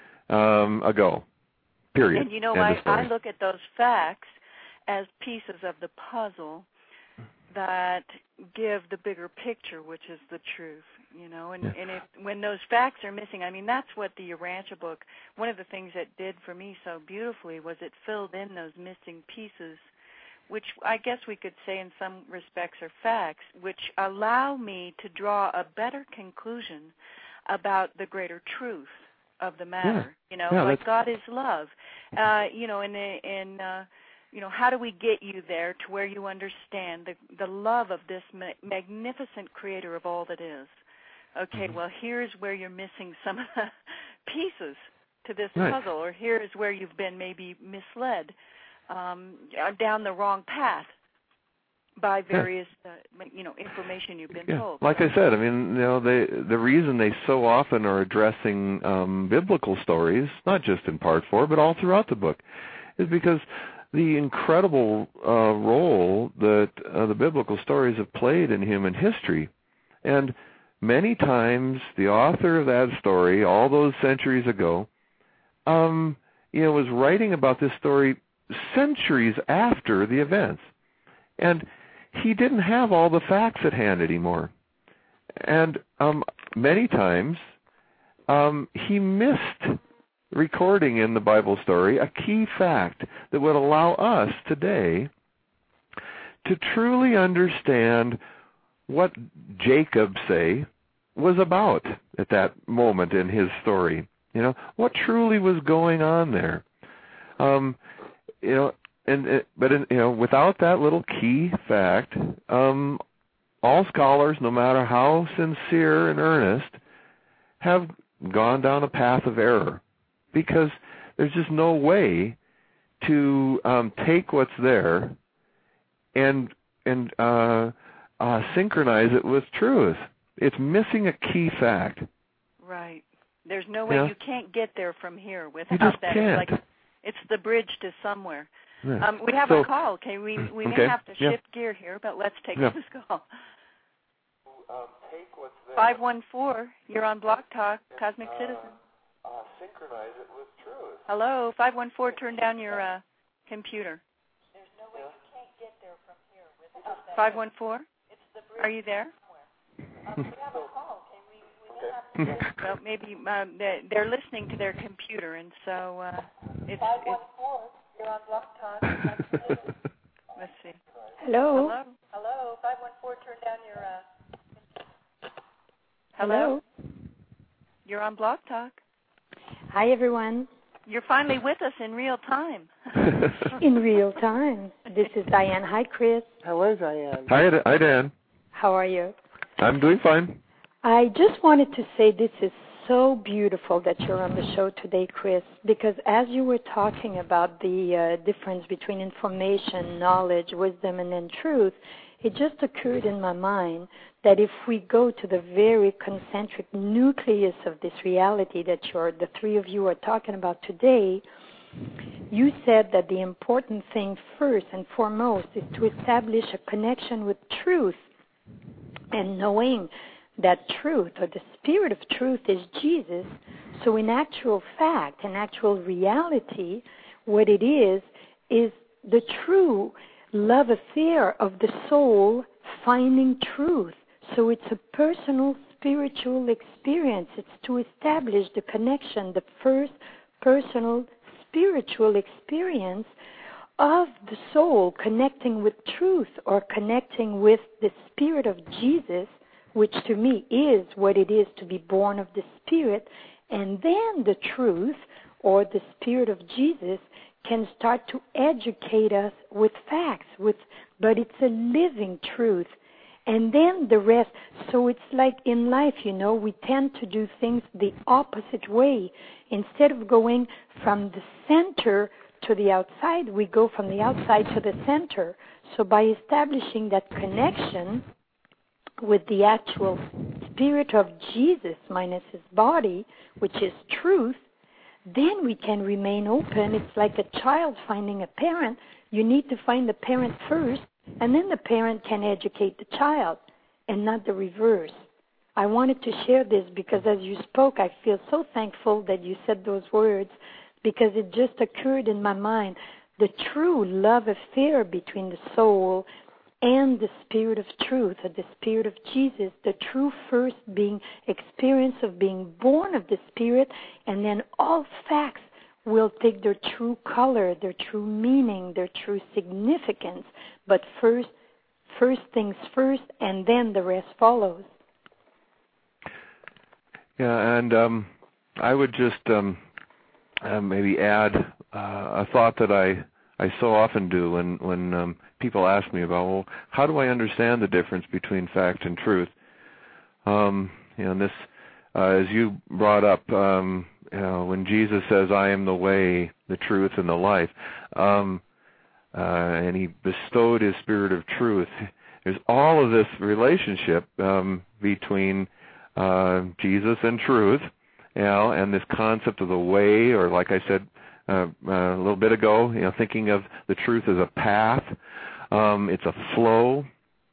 um, ago, period. And you know, I, I look at those facts as pieces of the puzzle that give the bigger picture, which is the truth, you know. And, yeah. and if, when those facts are missing, I mean, that's what the Urantia book, one of the things it did for me so beautifully was it filled in those missing pieces, which I guess we could say in some respects are facts, which allow me to draw a better conclusion about the greater truth of the matter. Yeah. You know, yeah, like God is love. Uh, you know, and in uh, you know, how do we get you there to where you understand the the love of this ma- magnificent Creator of all that is? Okay, mm-hmm. well, here's where you're missing some of the pieces to this right. puzzle, or here's where you've been maybe misled. Um, down the wrong path by various, yeah. uh, you know, information you've been yeah. told. Like I said, I mean, you know, they, the reason they so often are addressing um, biblical stories, not just in part four, but all throughout the book, is because the incredible uh, role that uh, the biblical stories have played in human history. And many times the author of that story, all those centuries ago, um, you know, was writing about this story centuries after the events. And he didn't have all the facts at hand anymore. And um, many times um, he missed recording in the Bible story a key fact that would allow us today to truly understand what Jacob, say, was about at that moment in his story. You know, what truly was going on there. Um, You know, and uh, but in, you know, without that little key fact, um, all scholars, no matter how sincere and earnest, have gone down a path of error, because there's just no way to um, take what's there and and uh, uh, synchronize it with truth. It's missing a key fact. Right. There's no way yeah. you can't get there from here without you just that. Can't. It's like it's the bridge to somewhere. Yeah. Um, we have so, a call. Okay, we we okay. may have to yeah. shift gear here, but let's take yeah. this call. Um, take what's there. Five one four. You're on Block Talk, Cosmic uh, Citizen. Uh, synchronize it with truth. Hello, five one four. Turn down your uh, computer. There's no way you can't get there from here without that. Five one four. It's the bridge. Are you there? Um, we have a call. Okay, we we may have to. Well, maybe um, they're, they're listening to their computer, and so uh, it's. Five one four. You're on Block Talk. Let's see. Hello. Hello. Hello. Five one four. Turn down your. Uh... Hello. You're on Block Talk. Hi, everyone. You're finally with us in real time. In real time. This is Diane. Hi, Chris. Hello, Diane. Hi, hi, Dan. How are you? I'm doing fine. I just wanted to say this is so beautiful that you're on the show today, Chris, because as you were talking about the uh, difference between information, knowledge, wisdom, and then truth, it just occurred in my mind that if we go to the very concentric nucleus of this reality that you're, the three of you are talking about today, you said that the important thing first and foremost is to establish a connection with truth, and knowing that truth or the spirit of truth is Jesus. So in actual fact, in actual reality, what it is is the true love affair of the soul finding truth. So it's a personal spiritual experience. It's to establish the connection, the first personal spiritual experience of the soul connecting with truth or connecting with the spirit of Jesus, which to me is what it is to be born of the Spirit, and then the truth or the Spirit of Jesus can start to educate us with facts, with, but it's a living truth. And then the rest, so it's like in life, you know, we tend to do things the opposite way. Instead of going from the center to the outside, we go from the outside to the center. So by establishing that connection with the actual spirit of Jesus minus his body, which is truth, then we can remain open. It's like a child finding a parent. You need to find the parent first, and then the parent can educate the child, and not the reverse. I wanted to share this because as you spoke, I feel so thankful that you said those words, because it just occurred in my mind, the true love affair between the soul and the spirit of truth, or the spirit of Jesus, the true first being experience of being born of the Spirit, and then all facts will take their true color, their true meaning, their true significance. But first, first things first, and then the rest follows. Yeah, and um, I would just um, uh, maybe add uh, a thought that I, I so often do when, when um, people ask me about, well, how do I understand the difference between fact and truth? Um, you know, this, uh, as you brought up, um, you know, when Jesus says, I am the way, the truth, and the life, um, uh, and he bestowed his spirit of truth, there's all of this relationship um, between uh, Jesus and truth, you know, and this concept of the way, or like I said uh, uh, a little bit ago, you know, thinking of the truth as a path. Um, it's a flow.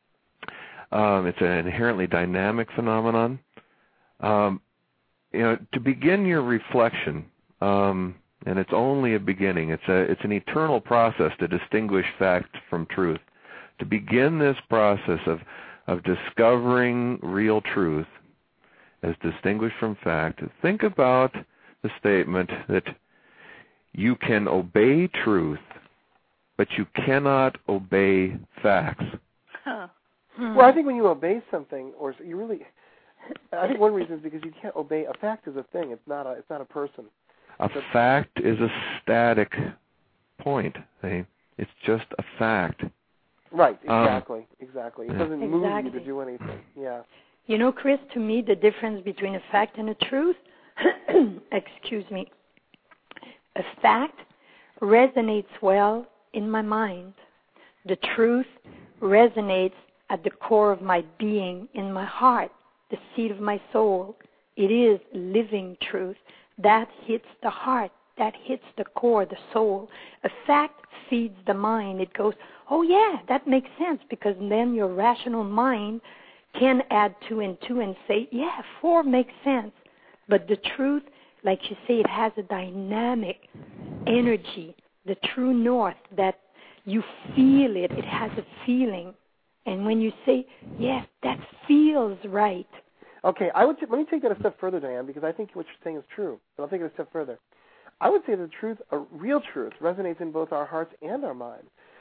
Um, it's an inherently dynamic phenomenon. Um, you know, to begin your reflection, um, and it's only a beginning. It's a it's an eternal process to distinguish fact from truth. To begin this process of of discovering real truth as distinguished from fact, think about the statement that you can obey truth, but you cannot obey facts. Huh. Well, I think when you obey something, or you really, I think one reason is because you can't obey. A fact is a thing. It's not a. It's not a person. A fact is a static point. See? It's just a fact. Right. Um, Exactly. exactly. It doesn't Exactly. move you to do anything. Yeah. You know, Chris, to me, the difference between a fact and a truth, excuse me, a fact resonates well in my mind. The truth resonates at the core of my being, in my heart, the seat of my soul. It is living truth. That hits the heart. That hits the core, the soul. A fact feeds the mind. It goes, oh yeah, that makes sense, because then your rational mind can add two and two and say, yeah, four makes sense. But the truth, like you say, it has a dynamic energy, the true north, that you feel it. It has a feeling. And when you say, yes, that feels right. Okay, I would t- let me take that a step further, Diane, because I think what you're saying is true. But I'll take it a step further. I would say the truth, a real truth, resonates in both our hearts and our minds.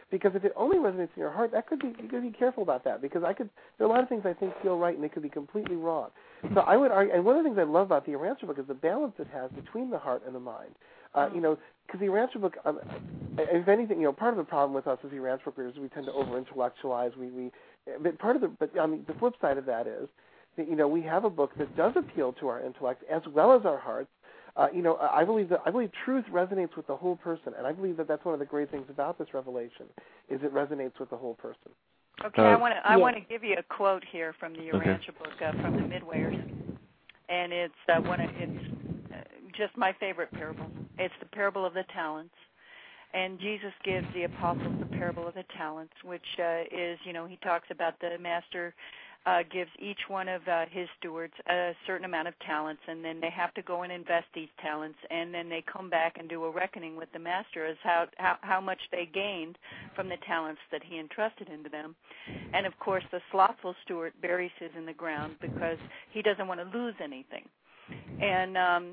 Because if it only resonates in your heart, that could be, you could be careful about that, because I could, there are a lot of things I think feel right and they could be completely wrong. So I would argue, and one of the things I love about the Urantia book is the balance it has between the heart and the mind. Uh, you know, because the Urantia book, um, if anything, you know, part of the problem with us as Urantia bookers is we tend to over-intellectualize. We, we, but part of the, but on the flip side of that is that, you know, we have a book that does appeal to our intellect as well as our hearts. Uh, you know, I believe that I believe truth resonates with the whole person, and I believe that that's one of the great things about this revelation is it resonates with the whole person. Okay, uh, I want to I yeah. want to give you a quote here from the Urantia Okay. book uh, from the Midwayers, and it's uh, one of, it's uh, just my favorite parable. It's the parable of the talents, and Jesus gives the apostles the parable of the talents, which uh, is, you know, he talks about the master uh, gives each one of uh, his stewards a certain amount of talents, and then they have to go and invest these talents, and then they come back and do a reckoning with the master as how, how, how much they gained from the talents that he entrusted into them. And, of course, the slothful steward buries his in the ground because he doesn't want to lose anything. And um,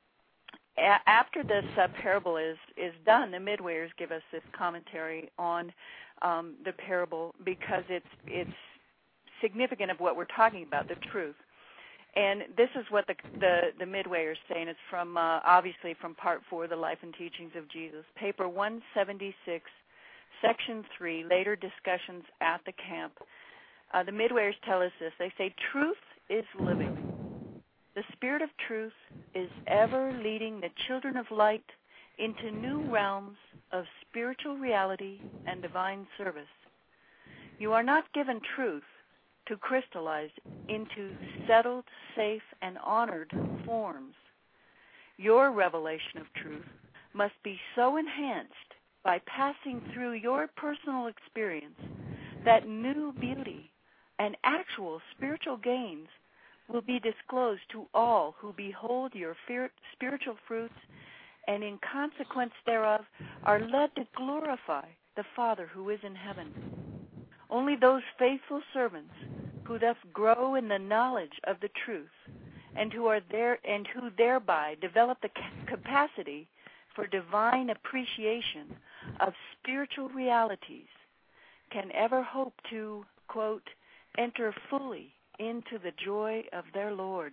a- after this uh, parable is, is done, the Midwayers give us this commentary on um, the parable because it's it's significant of what we're talking about, the truth. And this is what the the, the Midwayers say, and it's from, uh, obviously, from Part four, The Life and Teachings of Jesus, paper one seventy-six, Section three, Later Discussions at the Camp. Uh, the Midwayers tell us this. They say, truth is living. The Spirit of truth is ever leading the children of light into new realms of spiritual reality and divine service. You are not given truth to crystallize into settled, safe, and honored forms. Your revelation of truth must be so enhanced by passing through your personal experience that new beauty and actual spiritual gains will be disclosed to all who behold your spiritual fruits and in consequence thereof are led to glorify the Father who is in heaven. Only those faithful servants who thus grow in the knowledge of the truth and who are there and who thereby develop the capacity for divine appreciation of spiritual realities can ever hope to, quote, enter fully into the joy of their Lord.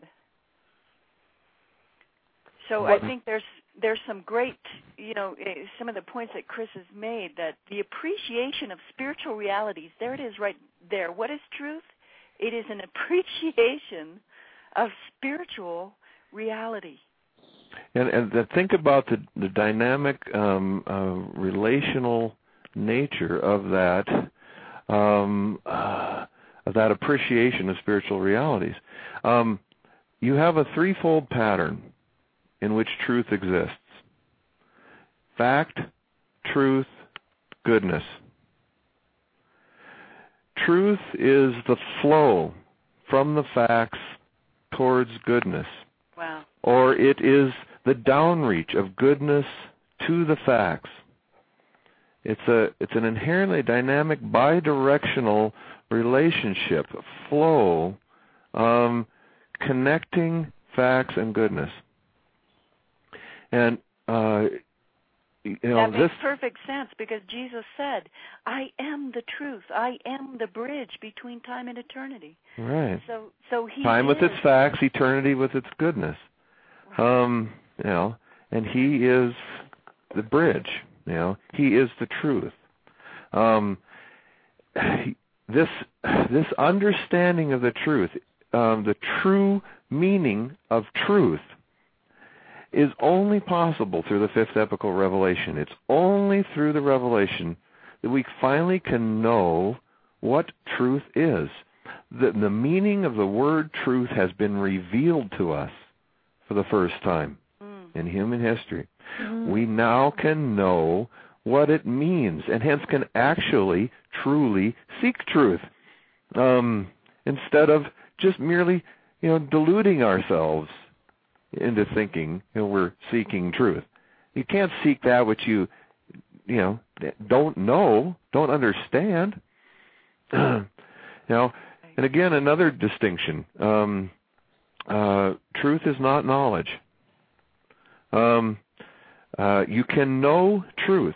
So I think there's there's some great, you know, some of the points that Chris has made, that the appreciation of spiritual realities, there it is right there. What is truth? It is an appreciation of spiritual reality. And, and think about the, the dynamic um, uh, relational nature of that um, uh, of that appreciation of spiritual realities. Um, you have a threefold pattern in which truth exists: fact, truth, goodness. Truth is the flow from the facts towards goodness. Wow. Or it is the downreach of goodness to the facts. It's a it's an inherently dynamic, bidirectional relationship, flow, um, connecting facts and goodness. And uh, you know, that makes this perfect sense, because Jesus said, "I am the truth. I am the bridge between time and eternity." Right. So, so he time is. with its facts, eternity with its goodness. Right. Um, you know, and he is the bridge. You know, he is the truth. Um, he, this this understanding of the truth, um, the true meaning of truth, is only possible through the fifth epical revelation. It's only through the revelation that we finally can know what truth is. The, the meaning of the word truth has been revealed to us for the first time mm. in human history. Mm. We now can know what it means, and hence can actually, truly seek truth, um, instead of just merely, you know, deluding ourselves into thinking, you know, we're seeking truth. You can't seek that which you, you know, don't know, don't understand. you know, and again, another distinction: um, uh, truth is not knowledge. Um, uh, you can know truth.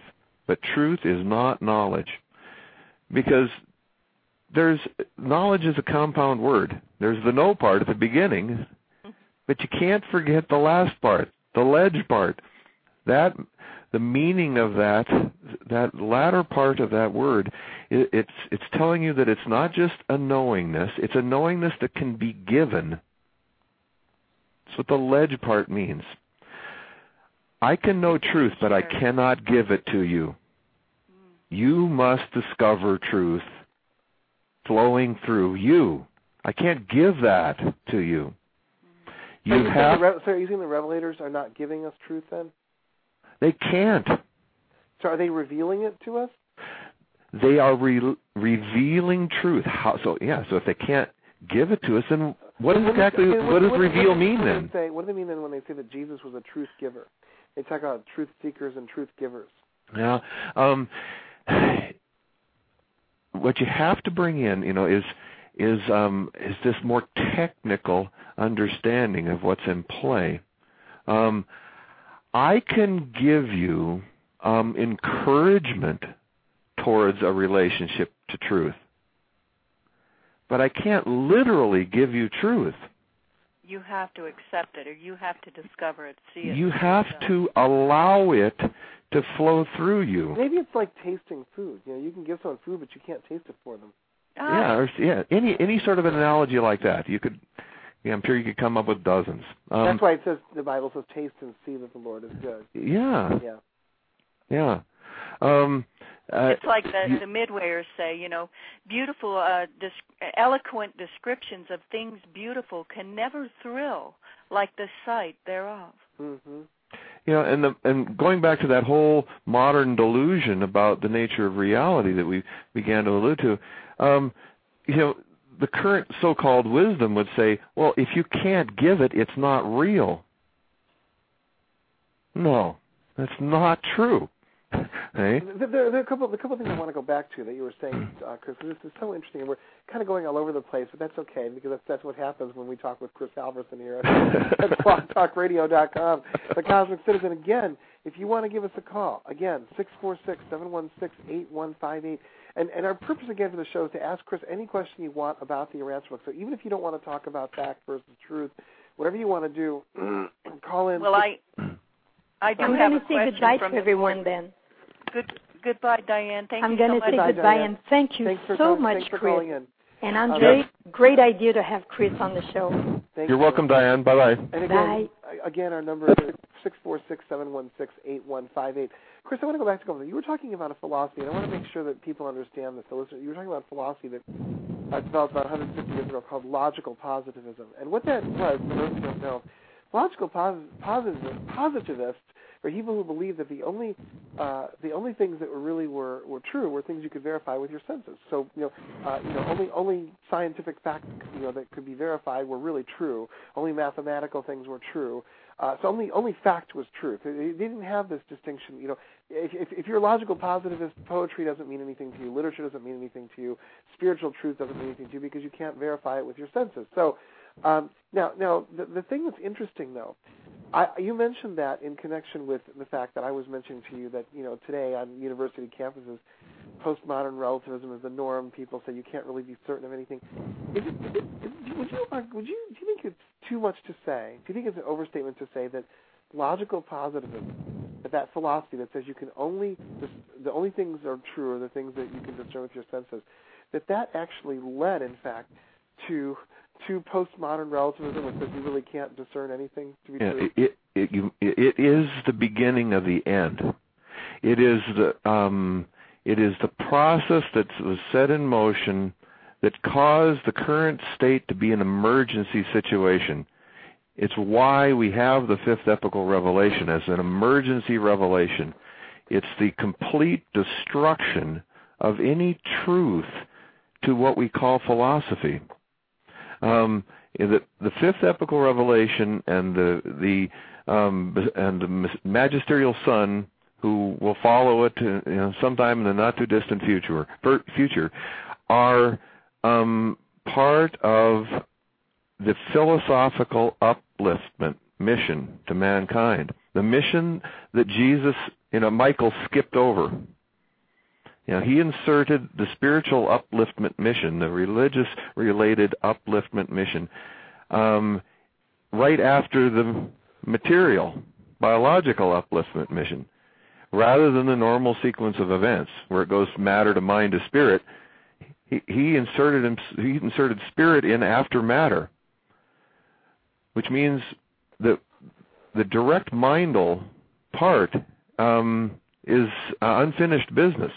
but truth is not knowledge. Because there's knowledge is a compound word. There's the know part at the beginning, but you can't forget the last part, the ledge part. That the meaning of that that latter part of that word, it, it's it's telling you that it's not just a knowingness, it's a knowingness that can be given. That's what the ledge part means. I can know truth, but I cannot give it to you. You must discover truth flowing through you. I can't give that to you. You so have. Re- so, are you saying the revelators are not giving us truth then? They can't. So, are they revealing it to us? They are re- revealing truth. How? So, yeah. So, if they can't give it to us, then what What exactly? What, what does what, reveal what, mean what then? Say, what do they mean then when they say that Jesus was a truth giver? They talk about truth seekers and truth givers. Yeah. Um, what you have to bring in, you know, is is um, is this more technical understanding of what's in play. Um, I can give you um, encouragement towards a relationship to truth, but I can't literally give you truth. You have to accept it, or you have to discover it, see it. You have to allow it to flow through you. Maybe it's like tasting food. You know, you can give someone food, but you can't taste it for them. Ah. Yeah, or, yeah. Any any sort of an analogy like that, you could. Yeah, I'm sure you could come up with dozens. Um, That's why it says the Bible says, "Taste and see that the Lord is good." Yeah. Yeah. Yeah. Um, uh, it's like the, the midwayers say, you know, beautiful, uh, dis- eloquent descriptions of things beautiful can never thrill like the sight thereof. Mm-hmm. You know, and the, and going back to that whole modern delusion about the nature of reality that we began to allude to, um, you know, the current so-called wisdom would say, well, if you can't give it, it's not real. No, that's not true. Hey? There, there, there are a couple, a couple of things I want to go back to that you were saying, uh, Chris. This is so interesting, and we're kind of going all over the place, but that's okay because that's, that's what happens when we talk with Chris Halverson here at, at blog talk radio dot com, the Cosmic Citizen. Again, if you want to give us a call, again, six four six, seven one six, eight one five eight. And, and our purpose, again, for the show is to ask Chris any question you want about the Urantia book. So even if you don't want to talk about fact versus truth, whatever you want to do, call in. Well, I I do I'm have going a to say question goodbye from to everyone then. Good, goodbye, Diane. Thank I'm you going so to much. say Goodbye, goodbye, Diane. and thank you Thanks for so call, much, thanks for Chris. calling in. And Um, Andre, great idea to have Chris on the show. Thank You're you. welcome, Diane. Bye-bye. And again, Bye. again, our number is six four six, seven one six, eight one five eight. Chris, I want to go back to something. You were talking about a philosophy, and I want to make sure that people understand this. So listen, you were talking about a philosophy that uh, developed about one hundred fifty years ago called logical positivism. And what that was, for those who don't know, logical posit- positiv- positivists were people who believed that the only uh, the only things that were really were, were true were things you could verify with your senses. So you know, uh, you know, only only scientific facts you know that could be verified were really true. Only mathematical things were true. Uh, so only only fact was truth. They, they didn't have this distinction. You know, if, if, if you're a logical positivist, poetry doesn't mean anything to you. Literature doesn't mean anything to you. Spiritual truth doesn't mean anything to you because you can't verify it with your senses. So um, now, now the, the thing that's interesting though, I, you mentioned that in connection with the fact that I was mentioning to you that you know today on university campuses, postmodern relativism is the norm. People say you can't really be certain of anything. Is it, is it, is, would you would you do you think it's too much to say? Do you think it's an overstatement to say that logical positivism, that that philosophy that says you can only the only things are true are the things that you can discern with your senses, that that actually led, in fact, to to postmodern relativism, which says you really can't discern anything to be Yeah, true? it, it, you, it is the beginning of the end. It is the um, it is the process that was set in motion that caused the current state to be an emergency situation. It's why we have the fifth epical revelation as an emergency revelation. It's the complete destruction of any truth to what we call philosophy. Um, the, the fifth epical revelation and the the um, and the magisterial son who will follow it to, you know, sometime in the not too distant future future are um, part of the philosophical upliftment mission to mankind. The mission that Jesus, you know, Michael skipped over. You know, he inserted the spiritual upliftment mission, the religious-related upliftment mission, um, right after the material, biological upliftment mission, rather than the normal sequence of events where it goes from matter to mind to spirit. He, he inserted him, he inserted spirit in after matter, which means that the direct mindal part um, is uh, unfinished business.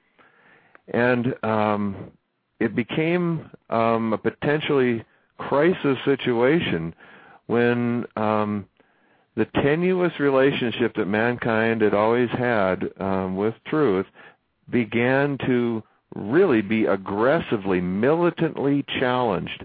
And um, it became um, a potentially crisis situation when um, the tenuous relationship that mankind had always had um, with truth began to really be aggressively, militantly challenged.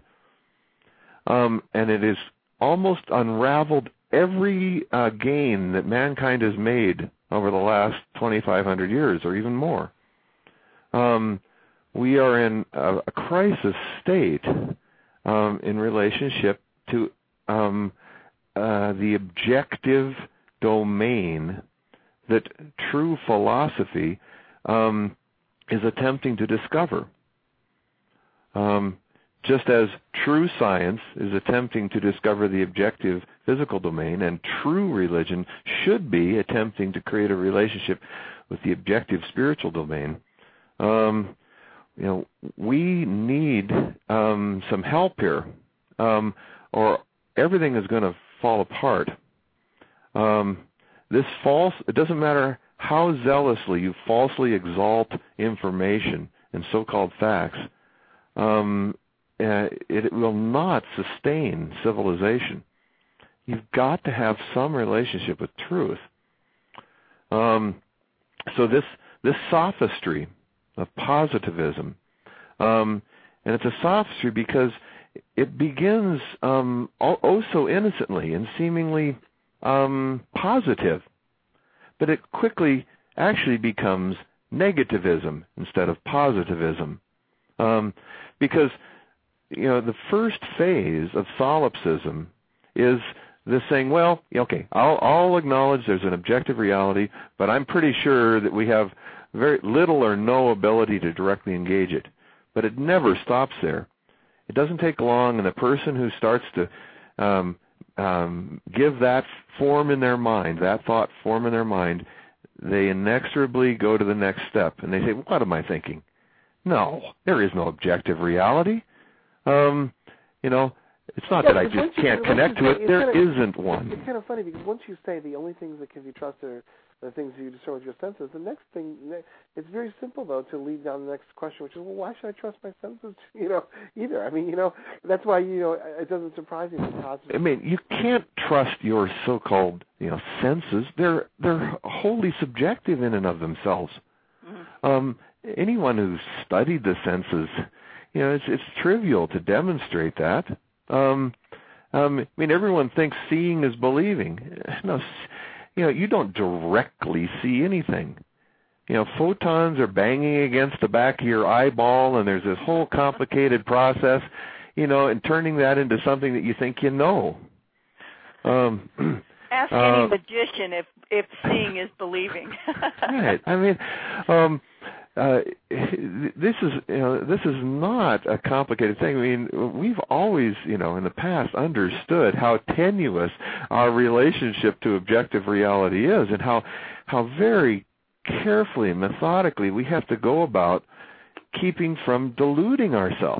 Um, and it has almost unraveled every uh, gain that mankind has made over the last twenty-five hundred years or even more. Um, we are in a, a crisis state um, in relationship to um, uh, the objective domain that true philosophy um, is attempting to discover. Um, just as true science is attempting to discover the objective physical domain, and true religion should be attempting to create a relationship with the objective spiritual domain. Um, you know, we need um, some help here, um, or everything is going to fall apart. Um, this false, it doesn't matter how zealously you falsely exalt information and so-called facts, um, uh, it, it will not sustain civilization. You've got to have some relationship with truth. Um, so this this sophistry of positivism, um, and it's a sophistry because it begins um, oh, oh so innocently and seemingly um, positive, but it quickly actually becomes negativism instead of positivism, um, because you know the first phase of solipsism is this saying, well, okay, I'll, I'll acknowledge there's an objective reality, but I'm pretty sure that we have very little or no ability to directly engage it. But it never stops there. It doesn't take long, and the person who starts to um, um, give that form in their mind, that thought form in their mind, they inexorably go to the next step, and they say, what am I thinking? No, there is no objective reality. Um, you know, it's not yeah, that I just can't connect to it. There kind of, isn't one. It's kind of funny because once you say the only things that can be trusted are the things you discern with your senses, the next thing, it's very simple, though, to lead down the next question, which is, well, why should I trust my senses, you know, either? I mean, you know, that's why, you know, it doesn't surprise me that positive. I mean, you can't trust your so-called, you know, senses. They're they're wholly subjective in and of themselves. Mm-hmm. Um, anyone who's studied the senses, you know, it's it's trivial to demonstrate that. Um, um, I mean, everyone thinks seeing is believing. No, you know, you don't directly see anything. You know, photons are banging against the back of your eyeball, and there's this whole complicated process, you know, and turning that into something that you think you know. Um, Ask uh, any magician if if seeing is believing. Right. I mean, um, uh, this is you know this is not a complicated thing. I mean, we've always you know in the past understood how tenuous our relationship to objective reality is, and how how very carefully and methodically we have to go about keeping from deluding ourselves.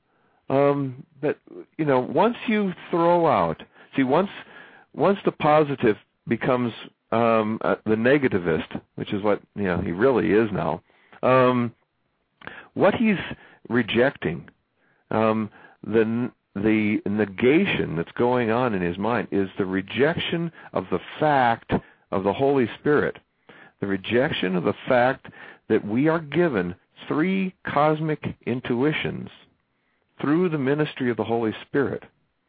Um, but you know, once you throw out, see, once once the positive becomes um, uh, the negativist, which is what you know he really is now. Um, what he's rejecting, um, the the negation that's going on in his mind is the rejection of the fact of the Holy Spirit, the rejection of the fact that we are given three cosmic intuitions through the ministry of the Holy Spirit,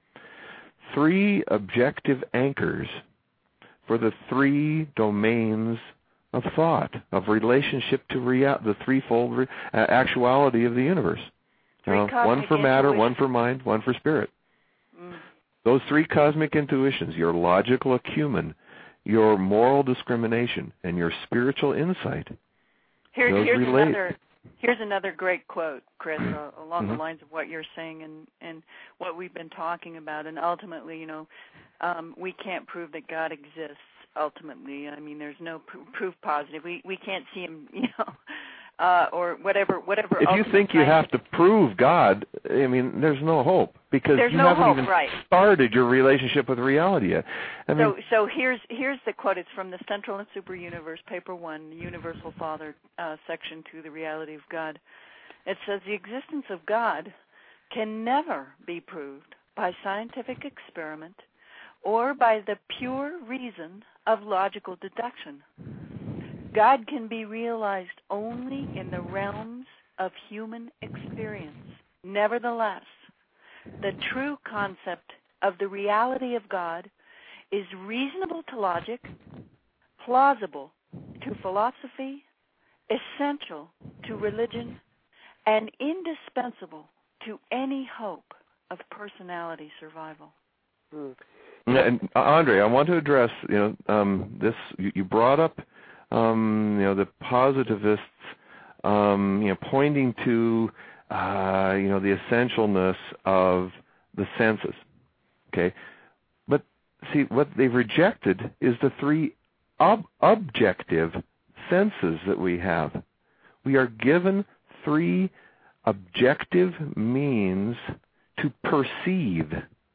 three objective anchors for the three domains of thought, of relationship to real, the threefold re, uh, actuality of the universe. Uh, one for matter, intuition. One for mind, one for spirit. Mm. Those three cosmic intuitions, your logical acumen, your moral discrimination, and your spiritual insight, Here, those here's relate. another here's another great quote, Chris, uh, along mm-hmm. the lines of what you're saying and and what we've been talking about. And ultimately, you know, um, we can't prove that God exists. Ultimately, I mean, there's no pr- proof positive. We we can't see him, you know, uh, or whatever whatever. If you think you have to prove God, I mean, there's no hope because there's you no haven't hope, even right. started your relationship with reality yet. I mean, so so here's here's the quote. It's from the Central and Super Universe, Paper One, the Universal Father, uh, Section Two, the Reality of God. It says the existence of God can never be proved by scientific experiment or by the pure reason of logical deduction. God can be realized only in the realms of human experience. Nevertheless, the true concept of the reality of God is reasonable to logic, plausible to philosophy, essential to religion, and indispensable to any hope of personality survival. Hmm. And Andre, I want to address, you know, um, this. You, you brought up, um, you know, the positivists, um, you know, pointing to, uh, you know, the essentialness of the senses. Okay, but see, what they've rejected is the three ob- objective senses that we have. We are given three objective means to perceive.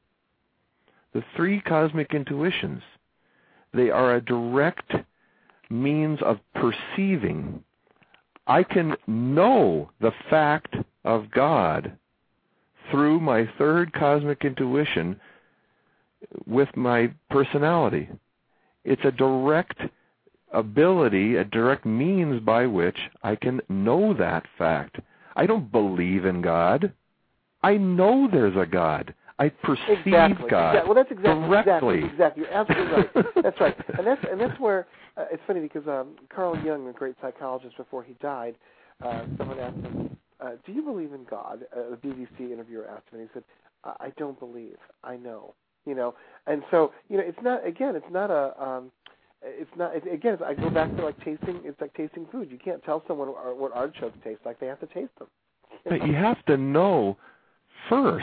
The three cosmic intuitions, they are a direct means of perceiving. I can know the fact of God through my third cosmic intuition with my personality. It's a direct ability, a direct means by which I can know that fact. I don't believe in God. I know there's a God. I perceive exactly. God exactly. Well, that's exactly, directly. Exactly, exactly. You're absolutely right. That's right. And that's and that's where uh, it's funny because um, Carl Jung, the great psychologist, before he died, uh, someone asked him, uh, "Do you believe in God?" Uh, a B B C interviewer asked him, and he said, "I don't believe. I know." You know, and so you know, it's not again, it's not a. Um, It's not. It, again, it's, I go back to like tasting. It's like tasting food. You can't tell someone what artichokes taste like. They have to taste them. You know? But you have to know first.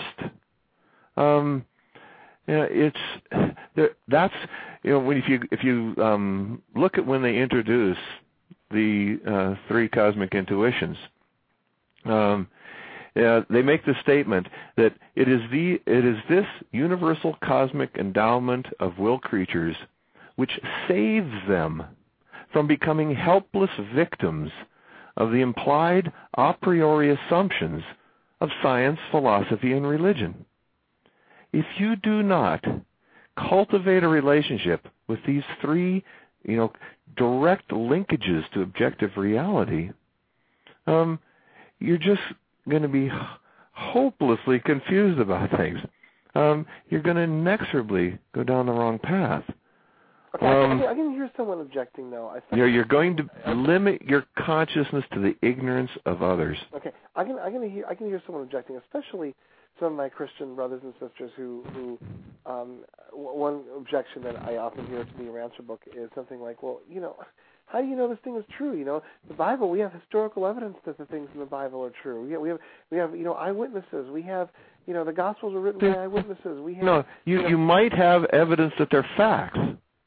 Um, you know, it's there, that's you know when if you if you um, look at when they introduce the uh, three cosmic intuitions, um, uh, they make the statement that it is the it is this universal cosmic endowment of will creatures which saves them from becoming helpless victims of the implied a priori assumptions of science, philosophy, and religion. If you do not cultivate a relationship with these three, you know, direct linkages to objective reality, um, you're just going to be hopelessly confused about things. Um, you're going to inexorably go down the wrong path. Okay, um, I, can, I can hear someone objecting, though. I think you're, you're going to limit your consciousness to the ignorance of others. Okay, I can I can hear I can hear someone objecting, especially some of my Christian brothers and sisters who who um, one objection that I often hear to the Rancher book is something like, well, you know, how do you know this thing is true? You know, the Bible, we have historical evidence that the things in the Bible are true. We have we have, we have you know eyewitnesses. We have you know the Gospels were written by eyewitnesses. We have no, you you, know, you might have evidence that they're facts.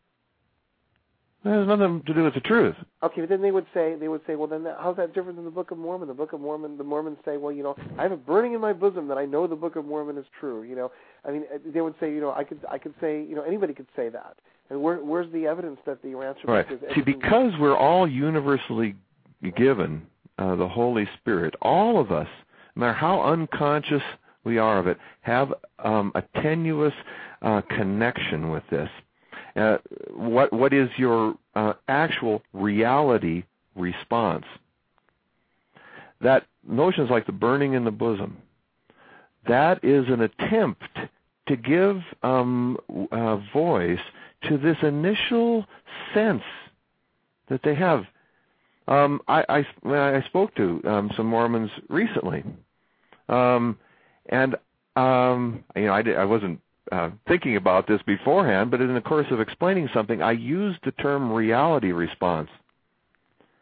That has nothing to do with the truth. Okay, but then they would say, they would say, well, then that, how's that different than the Book of Mormon? The Book of Mormon, the Mormons say, well, you know, I have a burning in my bosom that I know the Book of Mormon is true. You know, I mean, they would say, you know, I could, I could say, you know, anybody could say that. And where, where's the evidence that the Rancher right. book is? See, because we're all universally given uh, the Holy Spirit, all of us, no matter how unconscious we are of it, have um, a tenuous uh, connection with this. Uh, what what is your uh, actual reality response? That notion is like the burning in the bosom. That is an attempt to give um, uh, voice to this initial sense that they have. Um, I, I, I spoke to um, some Mormons recently, um, and um, you know I, did, I wasn't. Uh, thinking about this beforehand, but in the course of explaining something, I used the term reality response.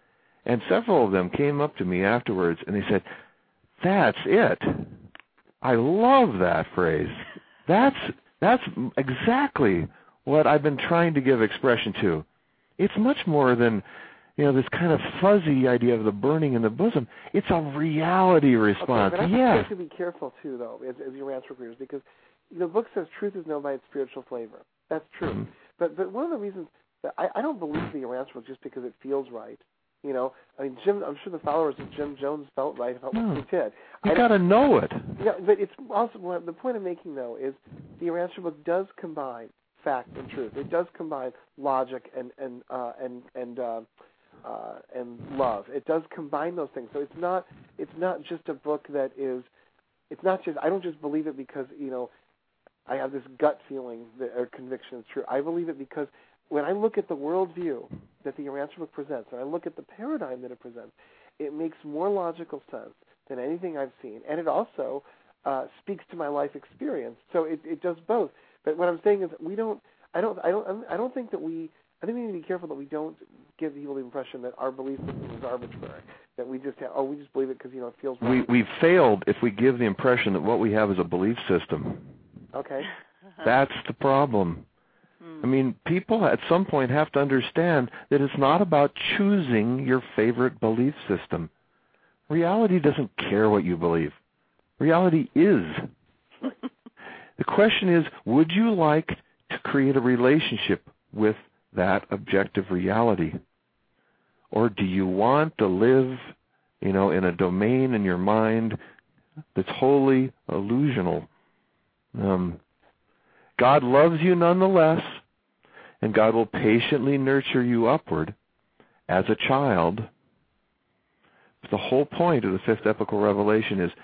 And several of them came up to me afterwards, and they said, "That's it. I love that phrase. That's that's exactly what I've been trying to give expression to. It's much more than, you know, this kind of fuzzy idea of the burning in the bosom. It's a reality response." Okay, but I yeah. think you have to be careful too, though, as, as your answer readers, because the book says truth is known by its spiritual flavor. That's true. Mm-hmm. But but one of the reasons that I, I don't believe the Urantia book just because it feels right. You know, I mean, Jim. I'm sure the followers of Jim Jones felt right about No. what he did. You got to know it. Yeah, but it's also the point I'm making though is the Urantia book does combine fact and truth. It does combine logic and and uh, and and uh, uh, and love. It does combine those things. So it's not it's not just a book that is. It's not just. I don't just believe it because you know I have this gut feeling that, or conviction is true. I believe it because when I look at the worldview that the Urantia book presents, and I look at the paradigm that it presents, it makes more logical sense than anything I've seen, and it also uh, speaks to my life experience. So it, it does both. But what I'm saying is, we don't. I don't. I don't. I don't think that we. I think we need to be careful that we don't give people the impression that our belief system is arbitrary. That we just have, oh, we just believe it because you know it feels right. We we've failed if we give the impression that what we have is a belief system. Okay. That's the problem. I mean, people at some point have to understand that it's not about choosing your favorite belief system. Reality doesn't care what you believe. Reality is. The question is, would you like to create a relationship with that objective reality? Or do you want to live, you know, in a domain in your mind that's wholly illusional? Um, God loves you nonetheless, and God will patiently nurture you upward as a child. But the whole point of the fifth epical revelation is,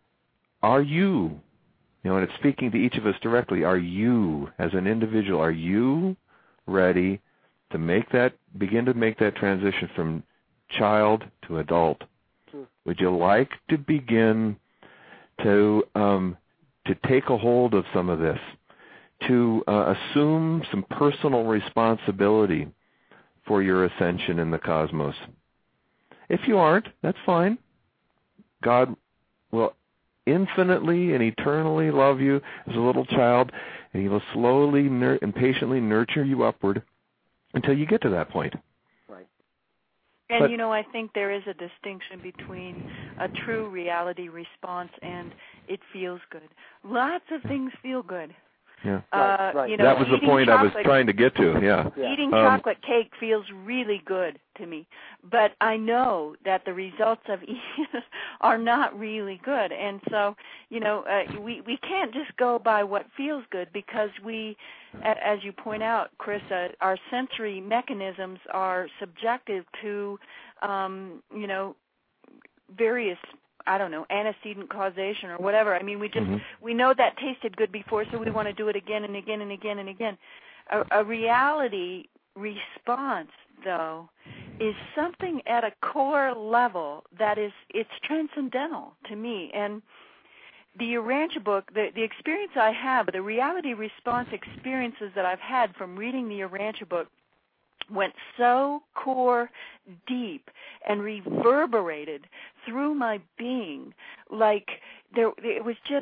are you, you know, and it's speaking to each of us directly, are you, as an individual, are you ready to make that, begin to make that transition from child to adult? Would you like to begin to um, to take a hold of some of this, to uh, assume some personal responsibility for your ascension in the cosmos? If you aren't, that's fine. God will infinitely and eternally love you as a little child, and He will slowly nur- and patiently nurture you upward until you get to that point. Right. And, But, you know, I think there is a distinction between a true reality response and it feels good. Lots of things feel good. Yeah. Uh, Right, right. You know, That was the point I was chocolate, trying to get to, yeah. Yeah. Eating Um, chocolate cake feels really good to me, but I know that the results of eating are not really good, and so you know uh, we we can't just go by what feels good because we, as you point out, Chris, uh, our sensory mechanisms are subjective to um, you know various. I don't know, antecedent causation or whatever. I mean, we just, mm-hmm. we know that tasted good before, so we want to do it again and again and again and again. A, a reality response, though, is something at a core level that is, it's transcendental to me. And the Urantia book, the, the experience I have, the reality response experiences that I've had from reading the Urantia book went so core deep and reverberated through my being, like there it was just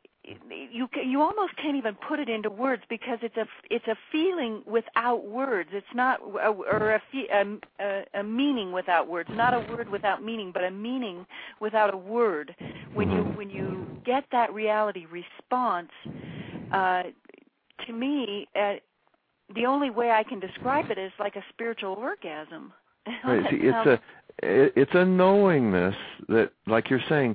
you you almost can't even put it into words because it's a it's a feeling without words. It's not a, or a, a a meaning without words, not a word without meaning, but a meaning without a word. When you when you get that reality response, uh, to me. Uh, The only way I can describe it is like a spiritual orgasm. Right. See, it's a it's a knowingness that, like you're saying,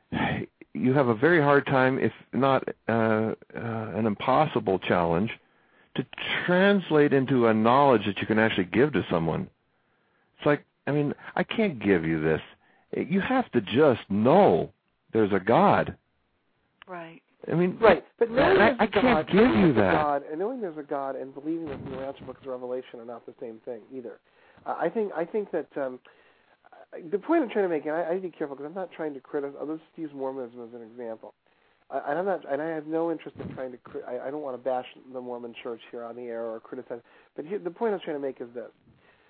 you have a very hard time, if not uh, uh, an impossible challenge, to translate into a knowledge that you can actually give to someone. It's like, I mean, I can't give you this. You have to just know there's a God. Right. I mean, right, but knowing I, there's I a can't God, give you that. God, and knowing there's a God and believing that the Urantia books of Revelation are not the same thing either. Uh, I think I think that um, the point I'm trying to make, and I, I need to be careful because I'm not trying to criticize. I'll just use Mormonism as an example. I, and I'm not, and I have no interest in trying to. I, I don't want to bash the Mormon Church here on the air or criticize. But here, the point I'm trying to make is this: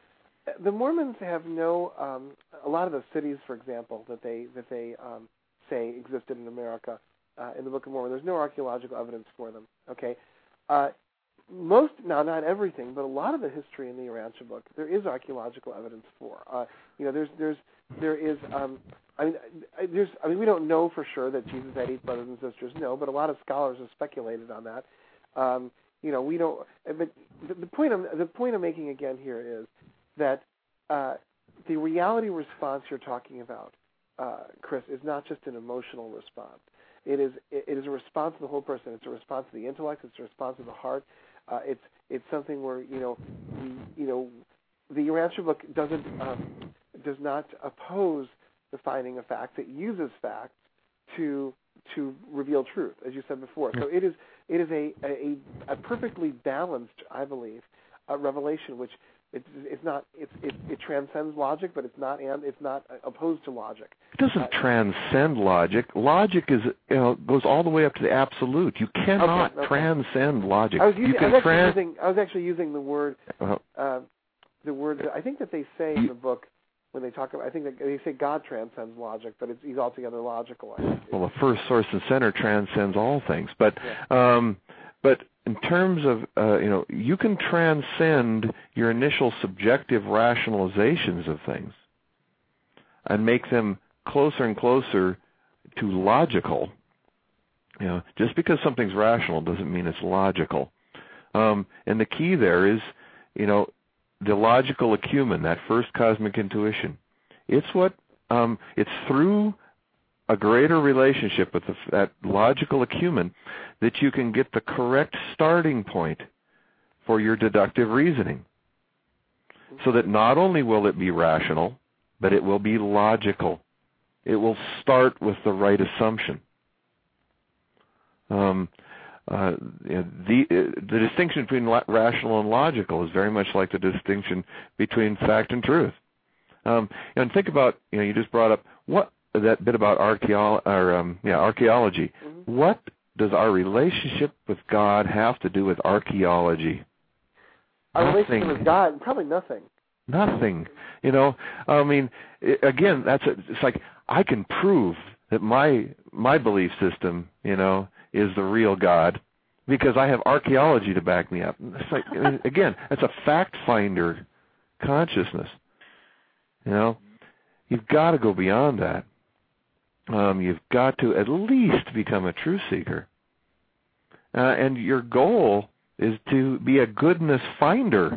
the Mormons have no. Um, a lot of the cities, for example, that they that they um, say existed in America uh, in the Book of Mormon, there's no archaeological evidence for them. Okay, uh, most now not everything, but a lot of the history in the Urantia book there is archaeological evidence for. Uh, you know, there's there's there is. Um, I mean, there's. I mean, we don't know for sure that Jesus had eight brothers and sisters. No, but a lot of scholars have speculated on that. Um, you know, we don't. But the, the point I'm the point I'm making again here is that uh, the reality response you're talking about, uh, Chris, is not just an emotional response. It is it is a response to the whole person. It's a response to the intellect. It's a response to the heart. Uh, it's it's something where you know, the, you know, the Urantia book doesn't um, does not oppose the finding of facts. It uses facts to to reveal truth, as you said before. So it is it is a a, a perfectly balanced, I believe, uh, revelation, which it's it's not it's it, it transcends logic, but it's not and it's not opposed to logic. It doesn't uh, transcend logic. Logic is you know goes all the way up to the absolute. You cannot okay, okay. transcend logic. I was, using, you can I, was actually trans- using, I was actually using the word uh, uh, the word I think that they say in the book. When they talk about, I think that they say God transcends logic, but it's, he's altogether logical. I think. Well, the first source and center transcends all things, but yeah. um, but in terms of uh, you know, you can transcend your initial subjective rationalizations of things and make them closer and closer to logical. You know, just because something's rational doesn't mean it's logical. Um, and the key there is, you know. The logical acumen, that first cosmic intuition, it's what um, it's through a greater relationship with the, that logical acumen that you can get the correct starting point for your deductive reasoning. So that not only will it be rational, but it will be logical. It will start with the right assumption. Um, Uh, the the distinction between la- rational and logical is very much like the distinction between fact and truth. Um, and think about, you know, you just brought up what that bit about archaeo- or um, yeah, archaeology. Mm-hmm. What does our relationship with God have to do with archaeology? Our nothing. relationship with God, probably nothing. Nothing. You know, I mean, it, again, that's a, it's like I can prove that my my belief system, you know, is the real God because I have archaeology to back me up. It's like, I mean, again, that's a fact finder consciousness. You know, you've got to go beyond that. Um, you've got to at least become a truth seeker, uh, and your goal is to be a goodness finder.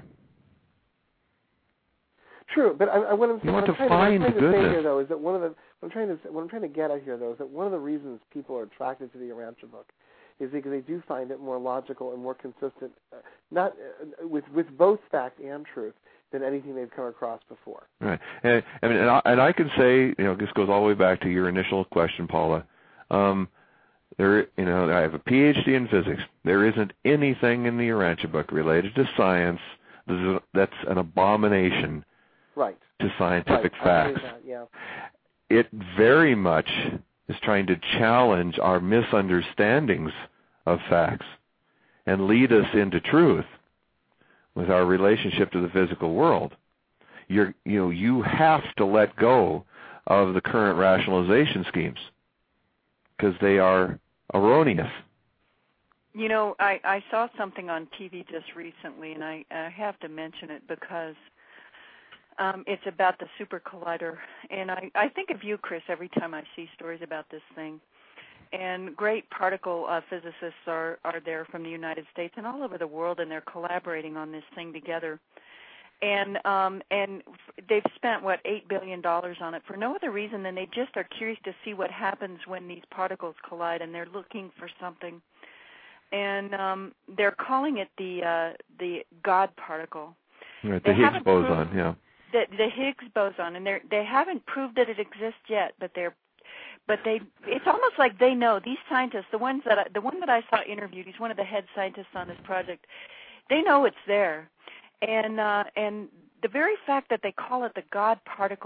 True, but I, I what I'm, you want what I'm to trying, find to, what I'm trying goodness. to say here, though, is that one of the what I'm trying to what I'm trying to get at here, though, is that one of the reasons people are attracted to the Urantia book is because they do find it more logical and more consistent, uh, not uh, with with both fact and truth than anything they've come across before. Right, and I mean, and I, and I can say, you know, this goes all the way back to your initial question, Paula. Um, there, you know, I have a P H D in physics. There isn't anything in the Urantia book related to science that's an abomination. Right. To scientific right. facts. That, yeah. It very much is trying to challenge our misunderstandings of facts and lead us into truth with our relationship to the physical world. You're, you know, you have to let go of the current rationalization schemes because they are erroneous. You know, I, I saw something on T V just recently, and I, I have to mention it because Um, it's about the super collider, and I, I think of you, Chris, every time I see stories about this thing. And great particle uh, physicists are, are there from the United States and all over the world, and they're collaborating on this thing together. And um, and they've spent, what, eight billion dollars on it for no other reason than they just are curious to see what happens when these particles collide, and they're looking for something. And um, they're calling it the uh, the God particle. Right, the Higgs boson, yeah. The, the Higgs boson, and they they haven't proved that it exists yet, but they're, but they, it's almost like they know. These scientists, the ones that I, the one that I saw interviewed, he's one of the head scientists on this project. They know it's there, and uh, and the very fact that they call it the God particle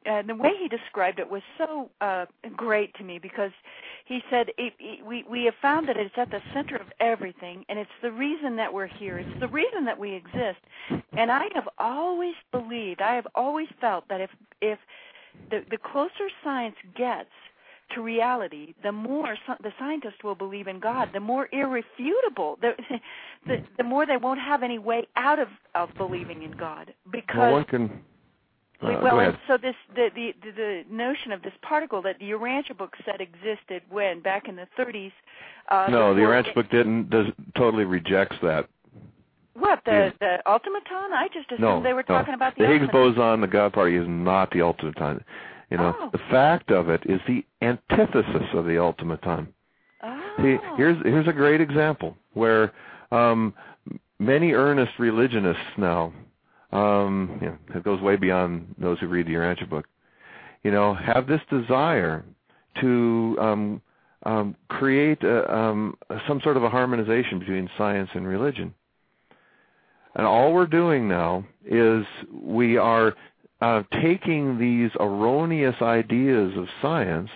uh, the way he described it was so uh, great to me, because he said it, it, we we have found that it's at the center of everything, and it's the reason that we're here. It's the reason that we exist. And I have always believed, I have always felt that if if the, the closer science gets to reality, the more the scientists will believe in God, the more irrefutable, the, the, the more they won't have any way out of, of believing in God. Because well, one can. Uh, well, go and ahead. so this the, the the notion of this particle that the Urantia book said existed when back in the thirties. Uh, no, the Urantia it, book didn't does totally rejects that. What the Yeah. the ultimaton? I just assumed No, they were talking no. about the, the Higgs ultimaton. boson, the God party, is not the ultimaton. You know, Oh. the fact of it is the antithesis of the ultimaton. Oh. See, here's here's a great example where um, many earnest religionists now, um, you know, it goes way beyond those who read the Urantia book, you know, have this desire to um, um, create a, um, some sort of a harmonization between science and religion. And all we're doing now is we are uh, taking these erroneous ideas of science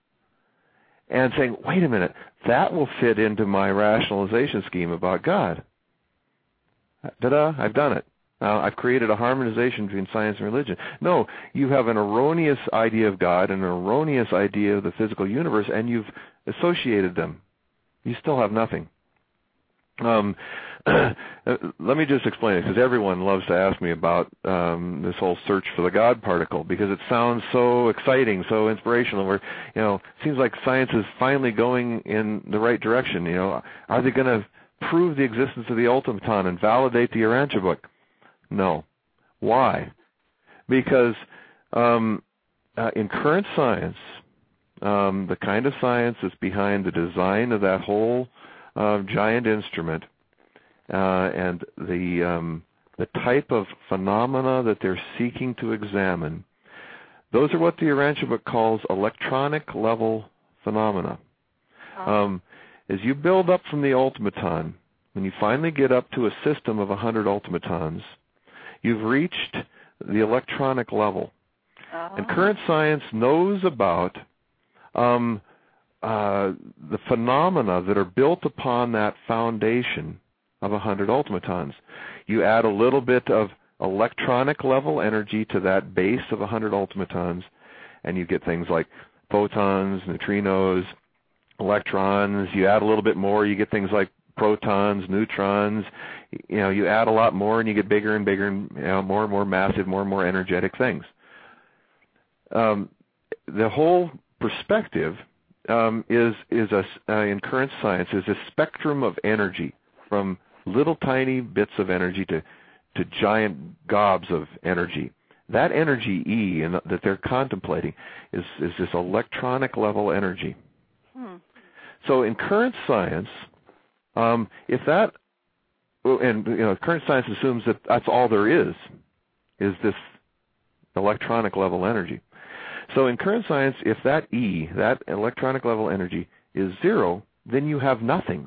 and saying, wait a minute, that will fit into my rationalization scheme about God. Ta-da, I've done it. Now I've created a harmonization between science and religion. No, you have an erroneous idea of God and an erroneous idea of the physical universe, and you've associated them. You still have nothing. Um, let me just explain it, because everyone loves to ask me about um, this whole search for the God particle, because it sounds so exciting, so inspirational. Where, you know, it seems like science is finally going in the right direction. You know, are they going to prove the existence of the ultimaton and validate the Urantia book? No. Why? Because um, uh, in current science, um, the kind of science that's behind the design of that whole uh, giant instrument, uh, and the um, the type of phenomena that they're seeking to examine, those are what the Urantia book calls electronic level phenomena. Oh. Um, as you build up from the ultimaton, when you finally get up to a system of one hundred ultimatons, you've reached the electronic level. Oh. And current science knows about um, uh, the phenomena that are built upon that foundation of one hundred ultimatons. You add a little bit of electronic level energy to that base of one hundred ultimatons, and you get things like photons, neutrinos, electrons. You add a little bit more, you get things like protons, neutrons. You know, you add a lot more, and you get bigger and bigger, and you know, more and more massive, more and more energetic things. Um, the whole perspective um, is is a uh, in current science is a spectrum of energy, from little tiny bits of energy to to giant gobs of energy. That energy E in, that they're contemplating is is this electronic level energy. Hmm. So in current science, um, if that and you know current science assumes that that's all there is, is this electronic level energy. So in current science, if that E, that electronic level energy, is zero, then you have nothing.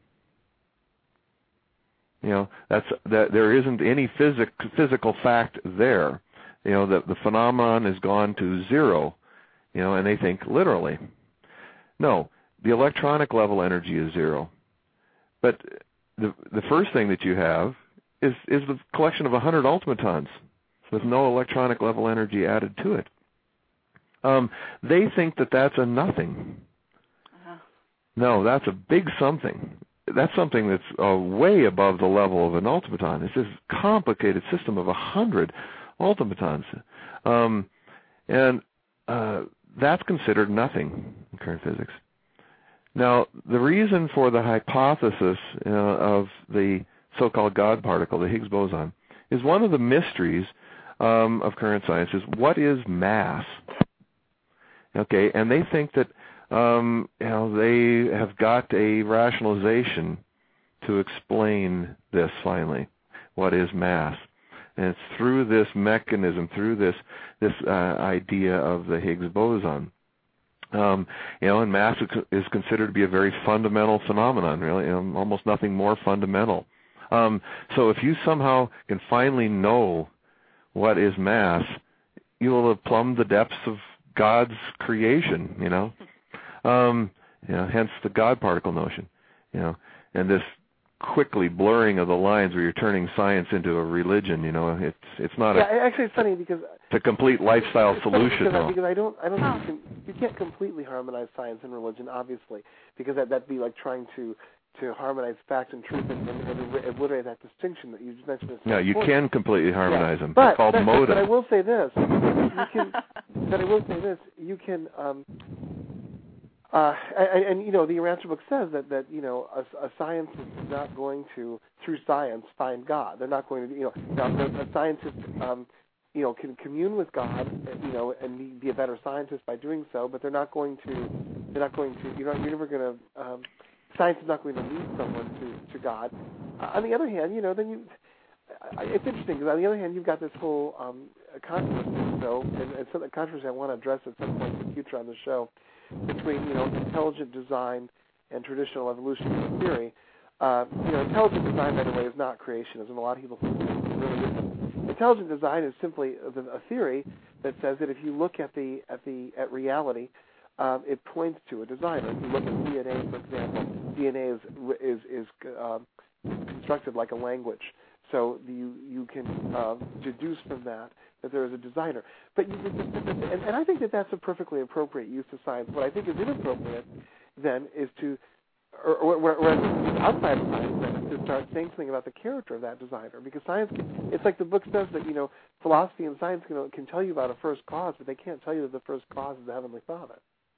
You know, that's that there isn't any physic, physical fact there. You know, that the phenomenon has gone to zero, you know, and they think literally. No, the electronic level energy is zero. But the the first thing that you have is is the collection of one hundred ultimatons with no electronic level energy added to it. Um, they think that that's a nothing. Uh-huh. No, that's a big something. That's something that's uh, way above the level of an ultimaton. It's this complicated system of a hundred ultimatons. Um, and uh, that's considered nothing in current physics. Now, the reason for the hypothesis uh, of the so-called God particle, the Higgs boson, is one of the mysteries um, of current science is what is mass? Okay, and they think that um, you know, they have got a rationalization to explain this finally, what is mass. And it's through this mechanism, through this this uh, idea of the Higgs boson. Um, you know, and mass is considered to be a very fundamental phenomenon, really, you know, almost nothing more fundamental. Um, so if you somehow can finally know what is mass, you'll have plumbed the depths of God's creation, you know. Um, you know, hence the God particle notion, you know, and this quickly blurring of the lines where you're turning science into a religion, you know. It's it's not yeah, a actually it's funny because it's a complete lifestyle it's solution. because, I, though. because I don't I don't think you, can, you can't completely harmonize science and religion, obviously, because that that'd be like trying to to harmonize fact and truth and, and, and obliterate that distinction that you just mentioned. No, you point. can completely harmonize yeah. them. But, It's called but, modem. but I will say this: you can. But I will say this: you can. Um, uh, and, and you know, the Urantia book says that that you know a, a scientist is not going to, through science, find God. They're not going to, you know, now, a scientist, um, you know, can commune with God, you know, and be a better scientist by doing so. But they're not going to. They're not going to. You're not. You're never going to. Um, Science is not going to lead someone to, to God. Uh, on the other hand, you know, then you, I, it's interesting because on the other hand, you've got this whole um, controversy. So, and, and so the controversy I want to address at some point in the future on the show between, you know, intelligent design and traditional evolutionary theory. Uh, you know, intelligent design, by the way, is not creationism. A lot of people think it really isn't. Intelligent design is simply a, a theory that says that if you look at the at the at reality. Um, it points to a designer. If you look at D N A, for example, D N A is is is um, constructed like a language, so you you can uh, deduce from that that there is a designer. But you, and, and I think that that's a perfectly appropriate use of science. What I think is inappropriate then is to, or, or, or, or outside of science, then, is to start saying something about the character of that designer. Because science, can, it's like the book says that you know philosophy and science can, can tell you about a first cause, but they can't tell you that the first cause is the Heavenly Father.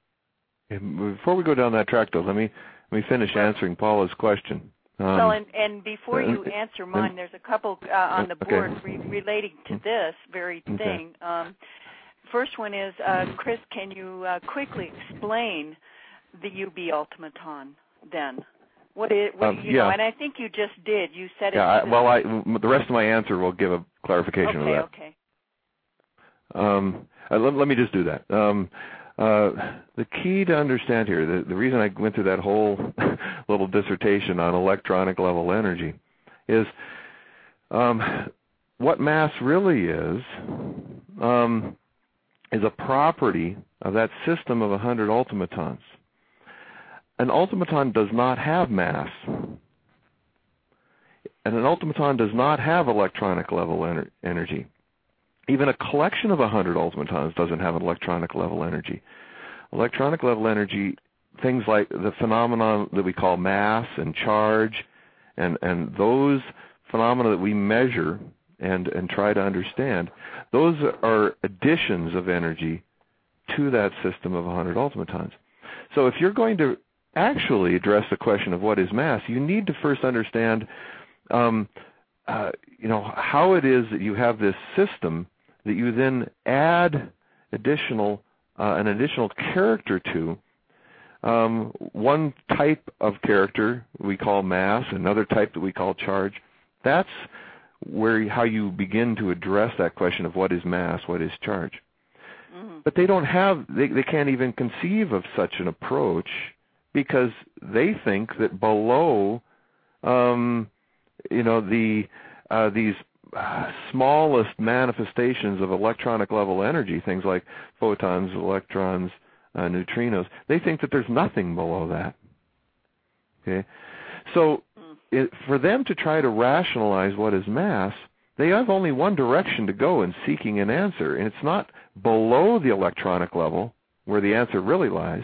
Before we go down that track, though, let me let me finish answering Paula's question. Um, well, and, and before you uh, answer mine, uh, there's a couple uh, on the board okay. re- relating to this very okay. thing. Um, first one is, uh, Chris, can you uh, quickly explain the U B automaton then? What is, what, um, you yeah. know, and I think you just did. You said yeah, it. I, well, I, the rest of my answer will give a clarification okay, of that. Okay, okay. Um, uh, let, let me just do that. Um, Uh, the key to understand here, the, the reason I went through that whole little dissertation on electronic level energy is um, what mass really is, um, is a property of that system of one hundred ultimatons. An ultimaton does not have mass, and an ultimaton does not have electronic level ener- energy. Even a collection of one hundred ultimatons doesn't have an electronic level energy. Electronic level energy, things like the phenomenon that we call mass and charge, and, and those phenomena that we measure and, and try to understand, those are additions of energy to that system of one hundred ultimatons. So if you're going to actually address the question of what is mass, you need to first understand um, uh, you know, how it is that you have this system that you then add additional uh, an additional character to. Um, one type of character we call mass, another type that we call charge. That's where how you begin to address that question of what is mass, what is charge. Mm-hmm. But they don't have, they, they can't even conceive of such an approach because they think that below, um, you know, the uh, these uh, smallest manifestations of electronic level energy, things like photons, electrons, uh, neutrinos, they think that there's nothing below that. Okay, so it, for them to try to rationalize what is mass, they have only one direction to go in seeking an answer, and it's not below the electronic level where the answer really lies.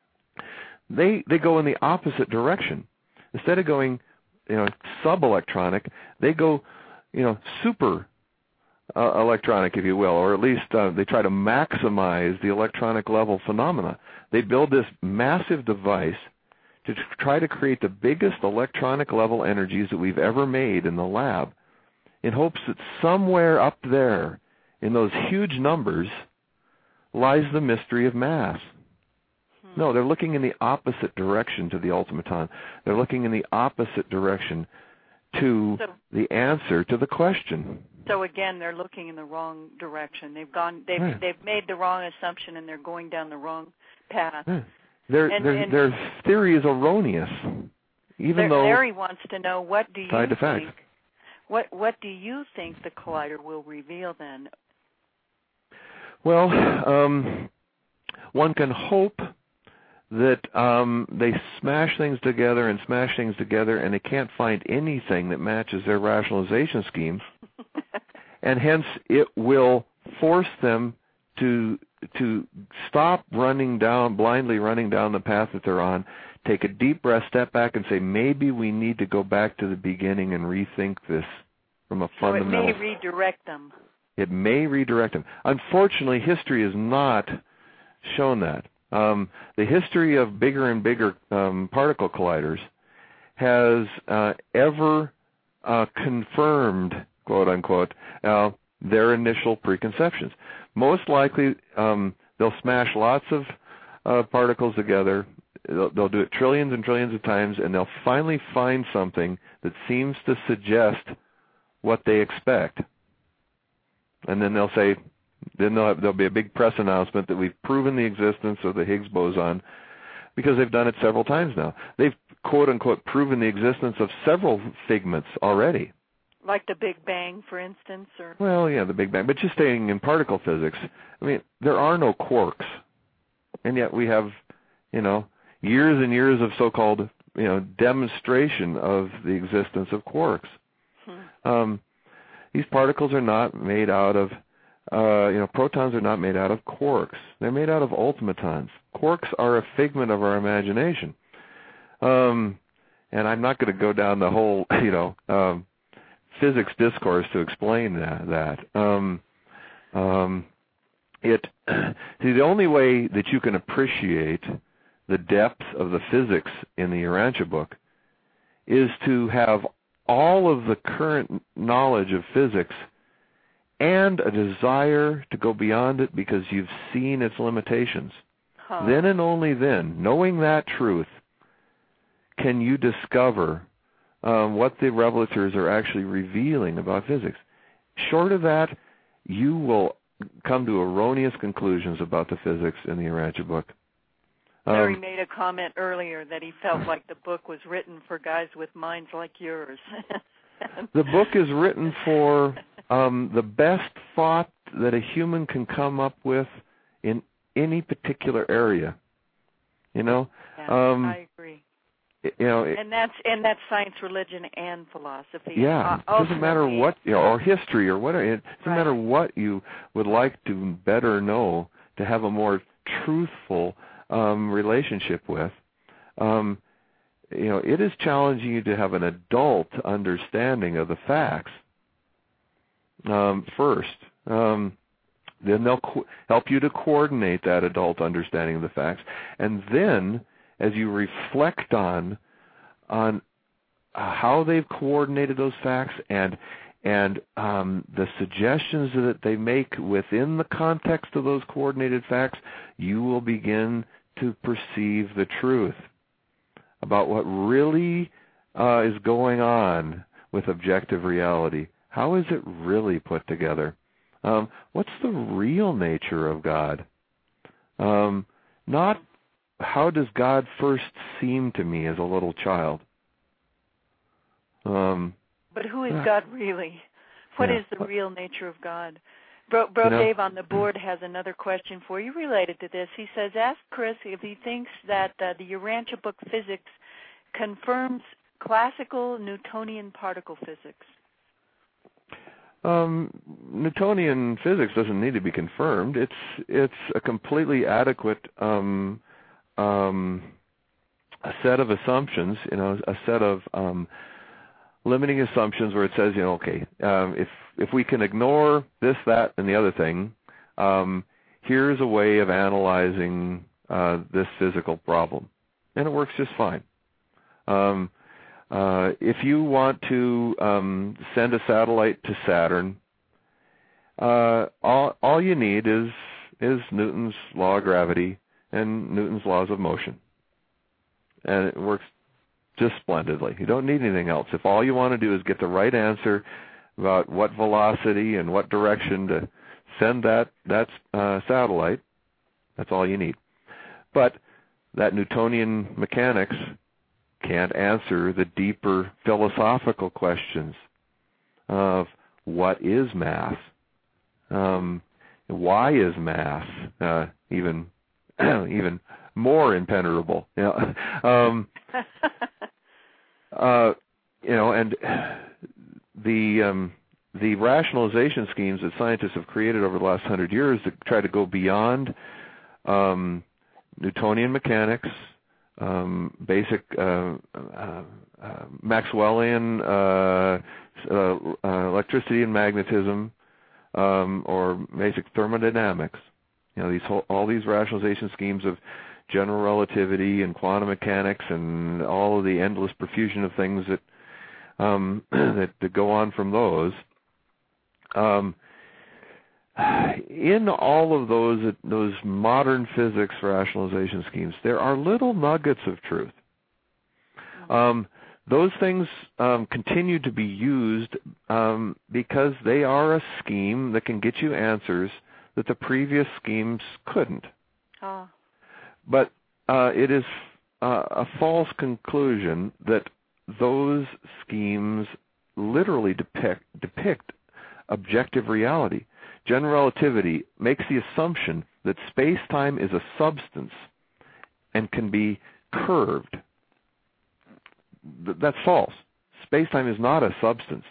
They they go in the opposite direction. Instead of going, you know, sub-electronic, they go, you know, super uh, electronic, if you will, or at least uh, they try to maximize the electronic level phenomena. They build this massive device to try to create the biggest electronic level energies that we've ever made in the lab, in hopes that somewhere up there in those huge numbers lies the mystery of mass. Hmm. No, they're looking in the opposite direction to the ultimaton. They're looking in the opposite direction to so, the answer to the question. So again, they're looking in the wrong direction. They've gone. They've right. they've made the wrong assumption, and they're going down the wrong path. Right. Their, and, their, and their theory is erroneous, even though Larry wants to know, what do you tied to think? Facts. What what do you think the collider will reveal then? Well, um, one can hope that um, they smash things together and smash things together, and they can't find anything that matches their rationalization scheme, and hence it will force them to to stop running down, blindly running down the path that they're on, take a deep breath, step back, and say, maybe we need to go back to the beginning and rethink this from a fundamental... So it may redirect them. It may redirect them. Unfortunately, history has not shown that. Um, the history of bigger and bigger um, particle colliders has uh, ever uh, confirmed, quote unquote, uh, their initial preconceptions. Most likely, um, they'll smash lots of uh, particles together. They'll, they'll do it trillions and trillions of times, and they'll finally find something that seems to suggest what they expect. And then they'll say, then they'll have, there'll be a big press announcement that we've proven the existence of the Higgs boson, because they've done it several times now. They've, quote unquote, proven the existence of several figments already. Like the Big Bang, for instance? Or Well, yeah, the Big Bang. But just staying in particle physics, I mean, there are no quarks. And yet we have, you know, years and years of so-called, you know, demonstration of the existence of quarks. Hmm. Um, these particles are not made out of, uh, you know, protons are not made out of quarks. They're made out of ultimatons. Quarks are a figment of our imagination. Um, and I'm not going to go down the whole, you know, um, physics discourse to explain that. that. Um, um, it see, the only way that you can appreciate the depth of the physics in the Urantia book is to have all of the current knowledge of physics and a desire to go beyond it because you've seen its limitations. Huh. Then and only then, knowing that truth, can you discover Um, what the revelators are actually revealing about physics. Short of that, you will come to erroneous conclusions about the physics in the Urantia book. Um, Larry made a comment earlier that he felt like the book was written for guys with minds like yours. The book is written for um, the best thought that a human can come up with in any particular area. You know? Yeah, um, I agree. You know, it, and that's and that's science, religion, and philosophy. Yeah, it doesn't matter what, you know, or history or whatever. It doesn't right. matter what you would like to better know to have a more truthful um, relationship with. Um, you know, it is challenging you to have an adult understanding of the facts um, first. Um, then they'll co- help you to coordinate that adult understanding of the facts, and then, as you reflect on on uh, how they've coordinated those facts and and um, the suggestions that they make within the context of those coordinated facts, you will begin to perceive the truth about what really uh, is going on with objective reality. How is it really put together? Um, what's the real nature of God? Um, not how does God first seem to me as a little child? Um, but who is God really? What yeah. is the real nature of God? Bro, Bro you know, Dave on the board has another question for you related to this. He says, ask Chris if he thinks that uh, the Urantia book physics confirms classical Newtonian particle physics. Um, Newtonian physics doesn't need to be confirmed. It's it's a completely adequate um, um, a set of assumptions, you know, a set of um, limiting assumptions where it says, you know, okay, um, if if we can ignore this, that, and the other thing, um, here's a way of analyzing uh, this physical problem, and it works just fine. Um, Uh, if you want to um, send a satellite to Saturn, uh, all all you need is is Newton's law of gravity and Newton's laws of motion, and it works just splendidly. You don't need anything else. If all you want to do is get the right answer about what velocity and what direction to send that that uh, satellite, that's all you need. But that Newtonian mechanics can't answer the deeper philosophical questions of what is mass. Um, Why is mass uh, even even more impenetrable? You know, um, uh, you know, and the um, the rationalization schemes that scientists have created over the last hundred years that try to go beyond um, Newtonian mechanics, um, basic uh, uh, uh, Maxwellian uh, uh, uh, electricity and magnetism, um, or basic thermodynamics. You know, these whole, all these rationalization schemes of general relativity and quantum mechanics and all of the endless profusion of things that um, that, that go on from those. Um, in all of those those modern physics rationalization schemes, there are little nuggets of truth. Um, those things um, continue to be used um, because they are a scheme that can get you answers that the previous schemes couldn't. Oh. But uh, it is uh, a false conclusion that those schemes literally depict, depict objective reality. General relativity makes the assumption that space-time is a substance and can be curved. Th- that's false. Space-time is not a substance.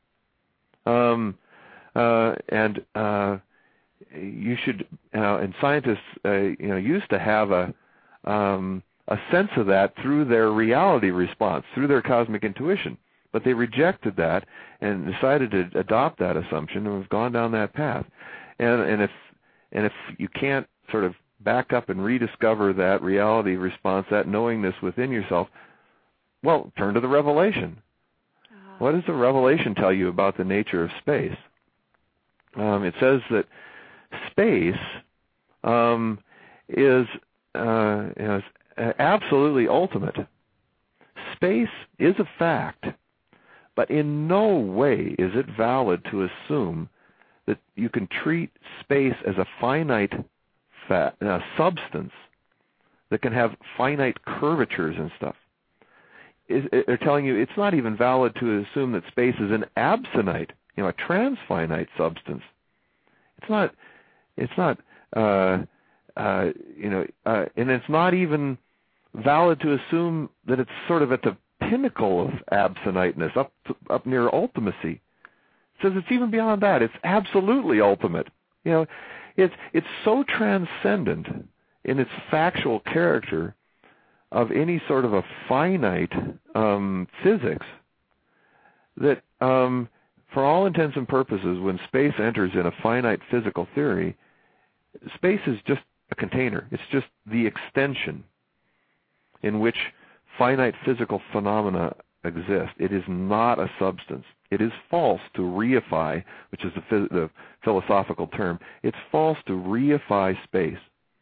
Um, uh, and uh, you should, uh, and scientists, uh, you know, used to have a um, a sense of that through their reality response, through their cosmic intuition. But they rejected that and decided to adopt that assumption, and have gone down that path. And, and if and if you can't sort of back up and rediscover that reality response, that knowingness within yourself, well, turn to the revelation. Uh-huh. What does the revelation tell you about the nature of space? Um, it says that space um, is, uh, is absolutely ultimate. Space is a fact. But in no way is it valid to assume that you can treat space as a finite fa- uh, substance that can have finite curvatures and stuff. Is, they're telling you it's not even valid to assume that space is an absonite, you know, a transfinite substance. It's not. It's not. Uh, uh, you know, uh, and it's not even valid to assume that it's sort of at the pinnacle of absoniteness, up to, up near ultimacy. It says it's even beyond that. It's absolutely ultimate. You know, it's it's so transcendent in its factual character of any sort of a finite um, physics that, um, for all intents and purposes, when space enters in a finite physical theory, space is just a container. It's just the extension in which finite physical phenomena exist. It is not a substance. It is false to reify, which is the, phys- the philosophical term. It's false to reify space,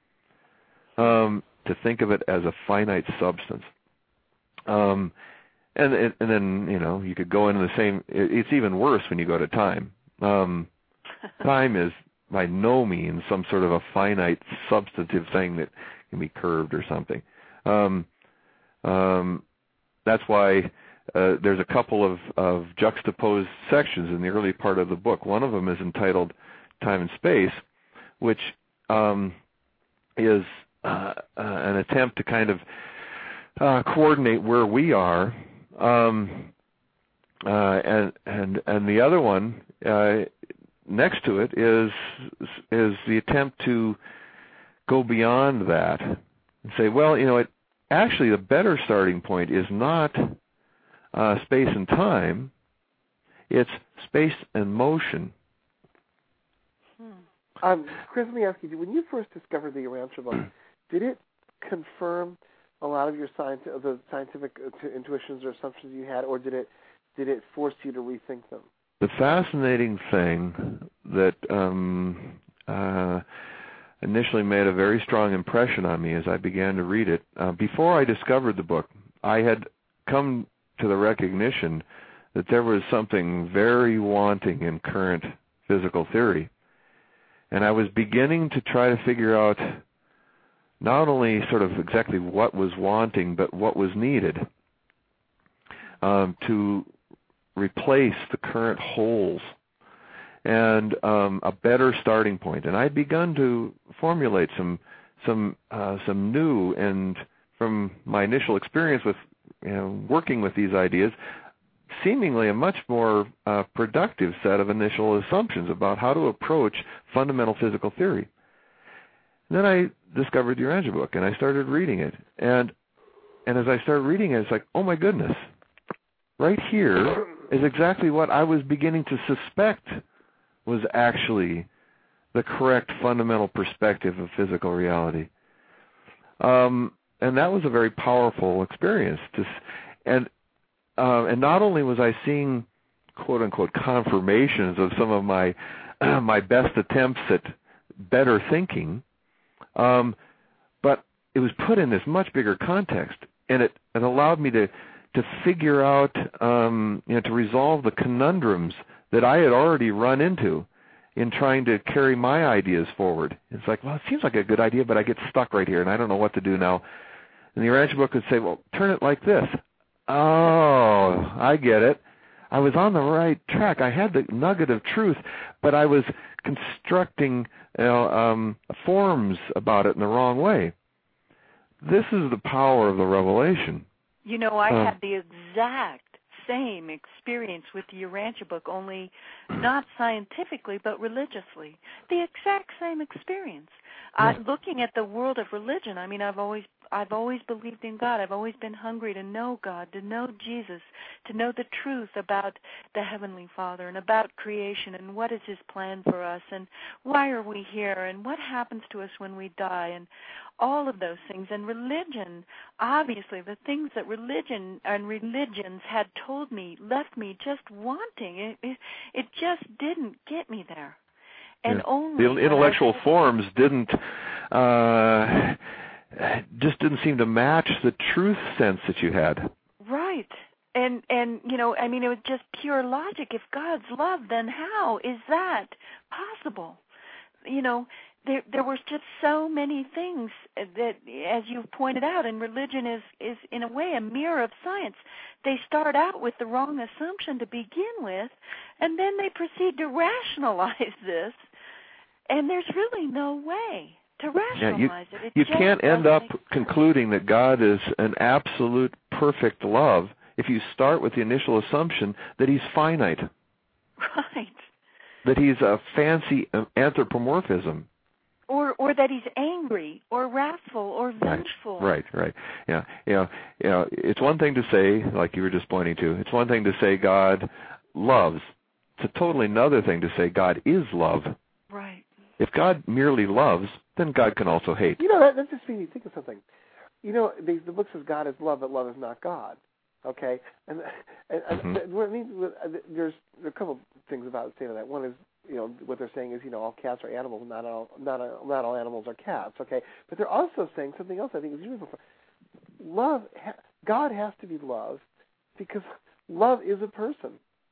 um, to think of it as a finite substance. Um, and, and and then, you know, you could go into the same. It's even worse when you go to time. Um, time is by no means some sort of a finite substantive thing that can be curved or something. Um, Um, that's why uh, there's a couple of, of juxtaposed sections in the early part of the book. One of them is entitled Time and Space, which um, is uh, uh, an attempt to kind of uh, coordinate where we are. Um, uh, and, and, and the other one uh, next to it is, is the attempt to go beyond that and say, well, you know, it, actually, the better starting point is not uh, space and time, it's space and motion. Hmm. Um, Chris, let me ask you, when you first discovered the Urantia book, did it confirm a lot of your science, the scientific intuitions or assumptions you had, or did it did it force you to rethink them? The fascinating thing that um, uh, initially made a very strong impression on me as I began to read it. Uh, before I discovered the book, I had come to the recognition that there was something very wanting in current physical theory. And I was beginning to try to figure out not only sort of exactly what was wanting, but what was needed um, to replace the current holes. and um, a better starting point. And I'd begun to formulate some some uh, some new, and from my initial experience with you know, working with these ideas, seemingly a much more uh, productive set of initial assumptions about how to approach fundamental physical theory. And then I discovered the Urantia book, and I started reading it. And and as I started reading it, it's like, oh my goodness, right here is exactly what I was beginning to suspect was actually the correct fundamental perspective of physical reality. Um, and that was a very powerful experience. To, and uh, and not only was I seeing, quote unquote, confirmations of some of my uh, my best attempts at better thinking, um, but it was put in this much bigger context, and it, it allowed me to to figure out, um, you know, to resolve the conundrums that I had already run into in trying to carry my ideas forward. It's like, well, it seems like a good idea, but I get stuck right here, and I don't know what to do now. And the Urantia book would say, well, turn it like this. Oh, I get it. I was on the right track. I had the nugget of truth, but I was constructing you know, um, forms about it in the wrong way. This is the power of the revelation. You know, I um, had the exact same experience with the Urantia book, only not scientifically, but religiously. The exact same experience. Uh, looking at the world of religion, I mean, I've always I've always believed in God. I've always been hungry to know God, to know Jesus, to know the truth about the Heavenly Father and about creation and what is His plan for us and why are we here and what happens to us when we die and all of those things. And religion, obviously, the things that religion and religions had told me left me just wanting. It, it, it just didn't get me there. And yeah. only the intellectual I, forms didn't uh, just didn't seem to match the truth sense that you had. Right. And, and you know, I mean, it was just pure logic. If God's love, then how is that possible? You know, there there were just so many things that, as you've pointed out, and religion is, is in a way a mirror of science. They start out with the wrong assumption to begin with, and then they proceed to rationalize this, and there's really no way to rationalize yeah, you, it. it you can't end up concluding that God is an absolute perfect love if you start with the initial assumption that He's finite. Right. That He's a fancy anthropomorphism. Or or that He's angry or wrathful or vengeful. Right, right, right. Yeah, you know, you know, it's one thing to say, like you were just pointing to, it's one thing to say God loves. It's a totally another thing to say God is love. Right. If God merely loves, then God can also hate. You know, that, that just made me think of something. You know, the, the book says God is love, but love is not God. Okay? And, and, Mm-hmm. and what I mean, there's, there's a couple of things about saying that. One is, you know, what they're saying is, you know, all cats are animals, not all, not, all, not all animals are cats, okay? But they're also saying something else I think is beautiful. Love, God has to be loved because love is a person.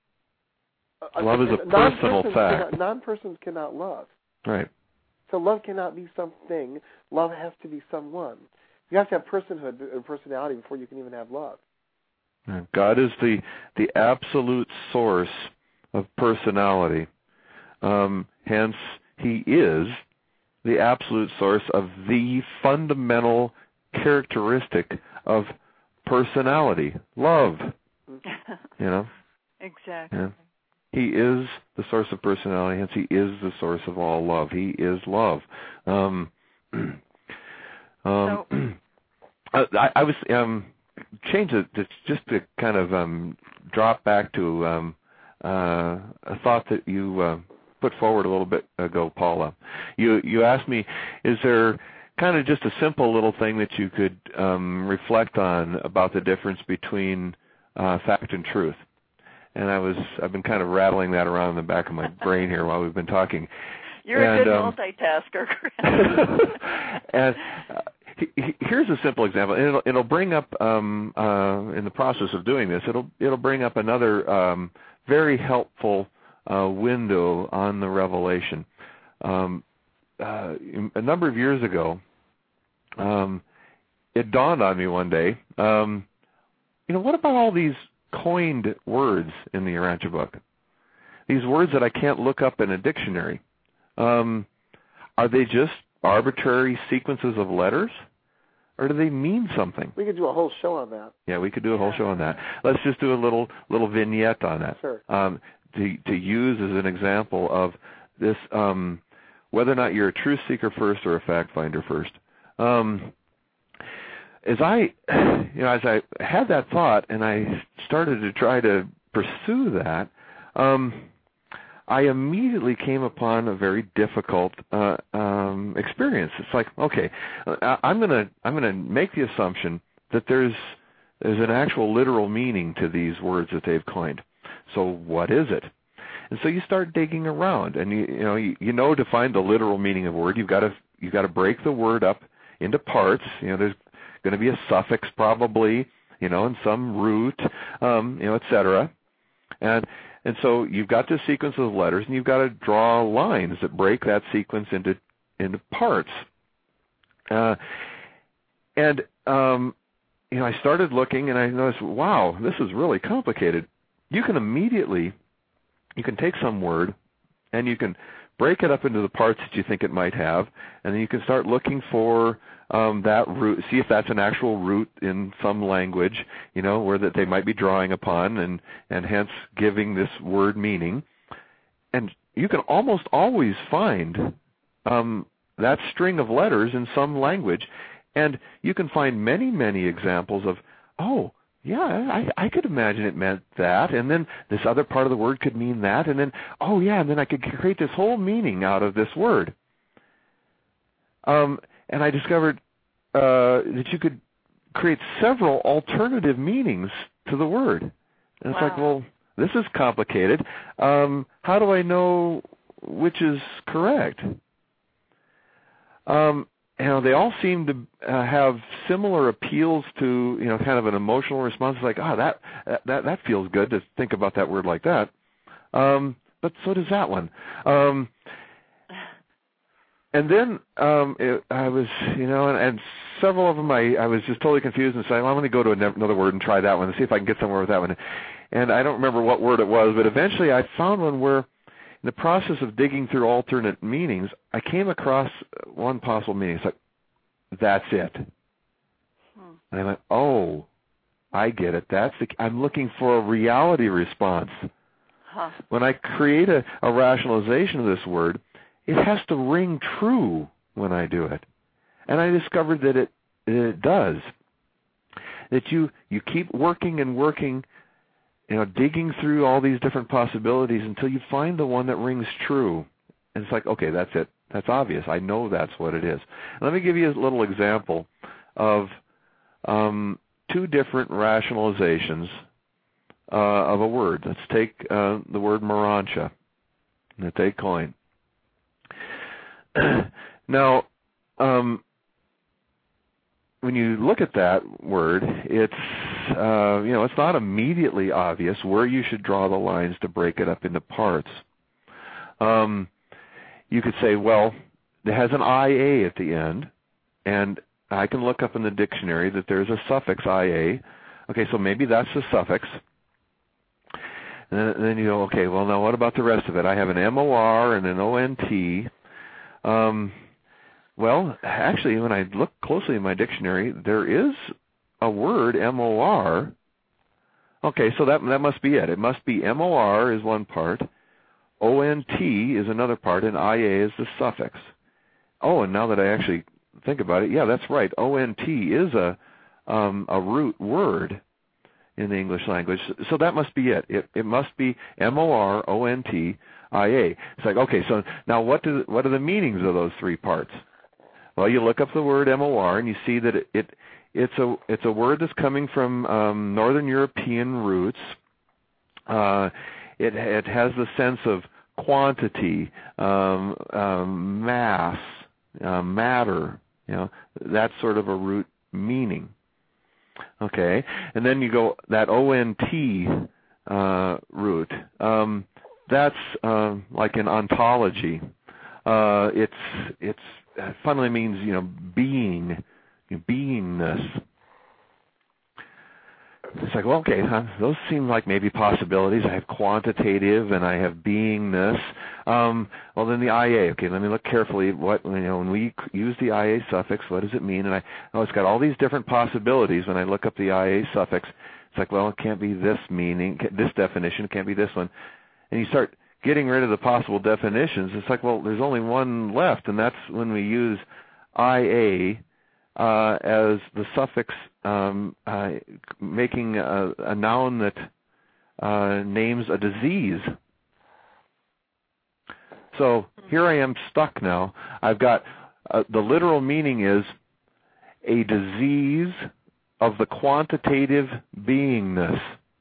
Love is a personal fact. Cannot, non-persons cannot love. Right. So love cannot be something. Love has to be someone. You have to have personhood and personality before you can even have love. God is the the absolute source of personality. Um, hence, He is the absolute source of the fundamental characteristic of personality, love. You know? Exactly. Yeah. He is the source of personality, hence He is the source of all love. He is love. Um, um, so, I, I was um, change it to, just to kind of um, drop back to um, uh, a thought that you uh, put forward a little bit ago, Paula. You you asked me, is there kind of just a simple little thing that you could um, reflect on about the difference between uh, fact and truth? And I was, I've been kind of rattling that around in the back of my brain here while we've been talking. You're and, a good um, multitasker, Chris. and uh, he, here's a simple example. And it'll, it'll bring up, um, uh, in the process of doing this, it'll it'll bring up another um, very helpful uh, window on the revelation. Um, uh, a number of years ago, um, it dawned on me one day, um, you know, what about all these coined words in the Urantia book? these words that I can't look up in a dictionary, um, are they just arbitrary sequences of letters, or do they mean something? We could do a whole show on that. Yeah, we could do a whole show on that. Let's just do a little little vignette on that. Sure. Um, to to use as an example of this, um, whether or not you're a truth seeker first or a fact finder first. Um, as I, you know, as I had that thought and I started to try to pursue that, um, I immediately came upon a very difficult uh, um, experience. It's like, okay, I, I'm gonna I'm gonna make the assumption that there's there's an actual literal meaning to these words that they've coined. So what is it? And so you start digging around, and you you know you, you know to find the literal meaning of a word, you've got to you've got to break the word up into parts. You know, there's going to be a suffix probably, you know, and some root, um, you know, et cetera. And and so you've got this sequence of letters, and you've got to draw lines that break that sequence into into parts. Uh, and um, you know, I started looking, and I noticed, wow, this is really complicated. You can immediately, you can take some word, and you can break it up into the parts that you think it might have, and then you can start looking for um, that root, see if that's an actual root in some language, you know, where that they might be drawing upon, and, and hence giving this word meaning. And you can almost always find um, that string of letters in some language, and you can find many, many examples of, oh, yeah, I, I could imagine it meant that, and then this other part of the word could mean that, and then, oh yeah, and then I could create this whole meaning out of this word. Um, and I discovered uh, that you could create several alternative meanings to the word. And it's wow. like, well, this is complicated. Um, how do I know which is correct? Um, you know, they all seem to uh, have similar appeals to, you know, kind of an emotional response. Like, oh, that that that feels good to think about that word like that. Um, but so does that one. Um, and then um, it, I was, you know, and, and several of them I, I was just totally confused and saying, well, I'm going to go to another word and try that one and see if I can get somewhere with that one. And I don't remember what word it was, but eventually I found one where, in the process of digging through alternate meanings, I came across one possible meaning. It's like, that's it. Hmm. And I went, oh, I get it. That's the, I'm looking for a reality response. Huh. When I create a, a rationalization of this word, it has to ring true when I do it. And I discovered that it, it does. That you, you keep working and working, you know, digging through all these different possibilities until you find the one that rings true. And it's like, okay, that's it. That's obvious. I know that's what it is. Let me give you a little example of um, two different rationalizations uh, of a word. Let's take uh, the word Morancha that they coined. Now, um, when you look at that word, it's uh, you know, it's not immediately obvious where you should draw the lines to break it up into parts. Um, you could say, well, it has an I A at the end, and I can look up in the dictionary that there's a suffix I A. Okay, so maybe that's the suffix. And then, and then you go, okay, well, now what about the rest of it? I have an M O R and an O N T. Um, well, actually, when I look closely in my dictionary, there is a word, M O R. Okay, so that that must be it. It must be M O R is one part, O N T is another part, and I A is the suffix. Oh, and now that I actually think about it, yeah, that's right. O N T is a um, a root word in the English language, so that must be it. It, it must be M O R O N T I A. It's like, okay, so now what do what are the meanings of those three parts? Well, you look up the word M O R and you see that it, it it's a it's a word that's coming from um, Northern European roots. Uh, it it has the sense of quantity, um, um, mass, uh, matter. You know, that's sort of a root meaning. Okay, and then you go that O N T uh, root. Um, that's uh, like an ontology. Uh, it's it's it funnily means, you know, being, you know, beingness. it's like, well, okay, huh, those seem like maybe possibilities. I have quantitative and I have beingness. Um, well, then the I A. Okay, let me look carefully. What you know, when we use the I A suffix, what does it mean? And I, oh, it's got all these different possibilities. When I look up the I A suffix, it's like, well, it can't be this meaning, this definition. It can't be this one. And you start getting rid of the possible definitions. It's like, well, there's only one left, and that's when we use I A uh, as the suffix, um, uh, making a, a noun that uh, names a disease. So here I am stuck now. I've got uh, the literal meaning is a disease of the quantitative beingness.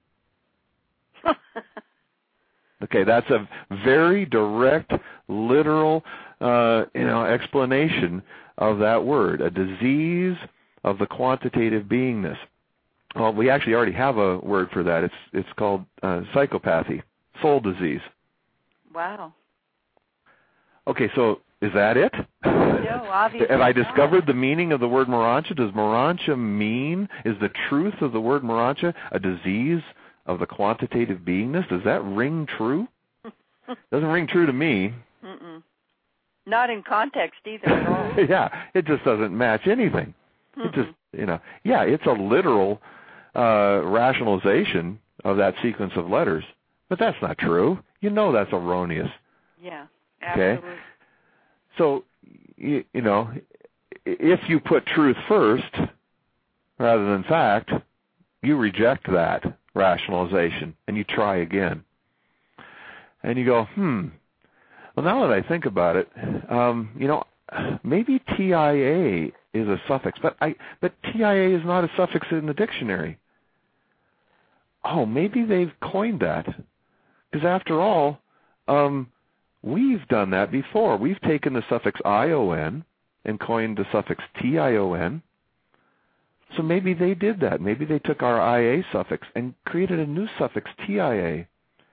Okay, that's a very direct, literal, uh, you know, explanation of that word, a disease of the quantitative beingness. Well, we actually already have a word for that. It's it's called uh, psychopathy, soul disease. Wow. Okay, so is that it? No, obviously Have I not. discovered the meaning of the word Morontia? Does Morontia mean, is the truth of the word Morontia a disease of the quantitative beingness? Does that ring true? Doesn't ring true to me. Mm-mm. Not in context either at all. Yeah, it just doesn't match anything. Mm-mm. It just, you know, yeah, it's a literal uh, rationalization of that sequence of letters, but that's not true. You know that's erroneous. Yeah, absolutely. Okay? So, you, you know, if you put truth first rather than fact, you reject that rationalization and you try again. And you go, hmm, well, now that I think about it, um, you know, maybe T I A is a suffix, but I but T I A is not a suffix in the dictionary. Oh, maybe they've coined that. Because after all, um, we've done that before. We've taken the suffix I O N and coined the suffix T I O N. So maybe they did that. Maybe they took our I A suffix and created a new suffix, T I A.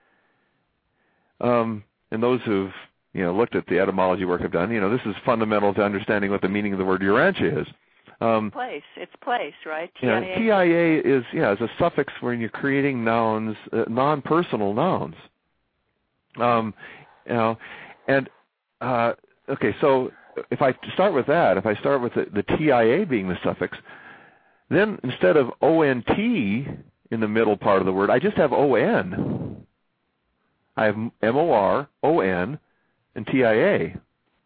Um, and those who've you know looked at the etymology work I've done, you know, this is fundamental to understanding what the meaning of the word Urantia is. Um, place. It's place, right? T I A. You know, T I A is yeah is a suffix when you're creating nouns, uh, non-personal nouns. Um, you know, and uh, okay, so if I start with that, if I start with the, the T I A being the suffix, then instead of O N T in the middle part of the word, I just have O N. I have M O R, O N, and T I A.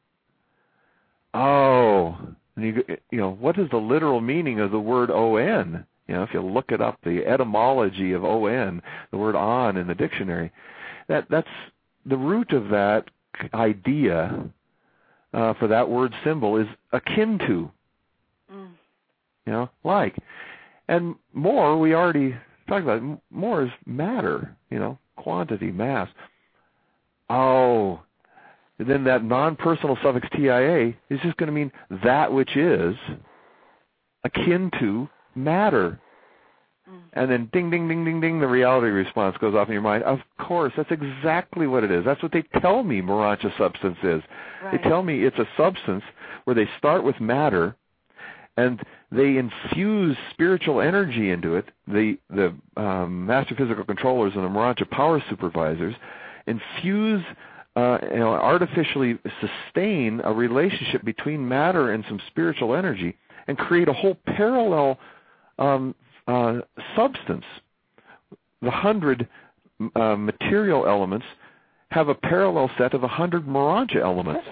Oh, and you, you know, what is the literal meaning of the word O N? You know, if you look it up, the etymology of O N, the word on in the dictionary, that that's the root of that idea uh, for that word symbol is akin to. Mm. You know, like. And more, we already talked about it, more is matter, you know, quantity, mass. Oh, then that non-personal suffix T I A is just going to mean that which is akin to matter. Mm. And then ding, ding, ding, ding, ding, the reality response goes off in your mind. Of course, that's exactly what it is. That's what they tell me Morontia substance is. Right. They tell me it's a substance where they start with matter and they infuse spiritual energy into it. The, the um, master physical controllers and the Morontia power supervisors infuse, uh, you know, artificially sustain a relationship between matter and some spiritual energy and create a whole parallel um, uh, substance. The hundred uh, material elements have a parallel set of a hundred Morontia elements.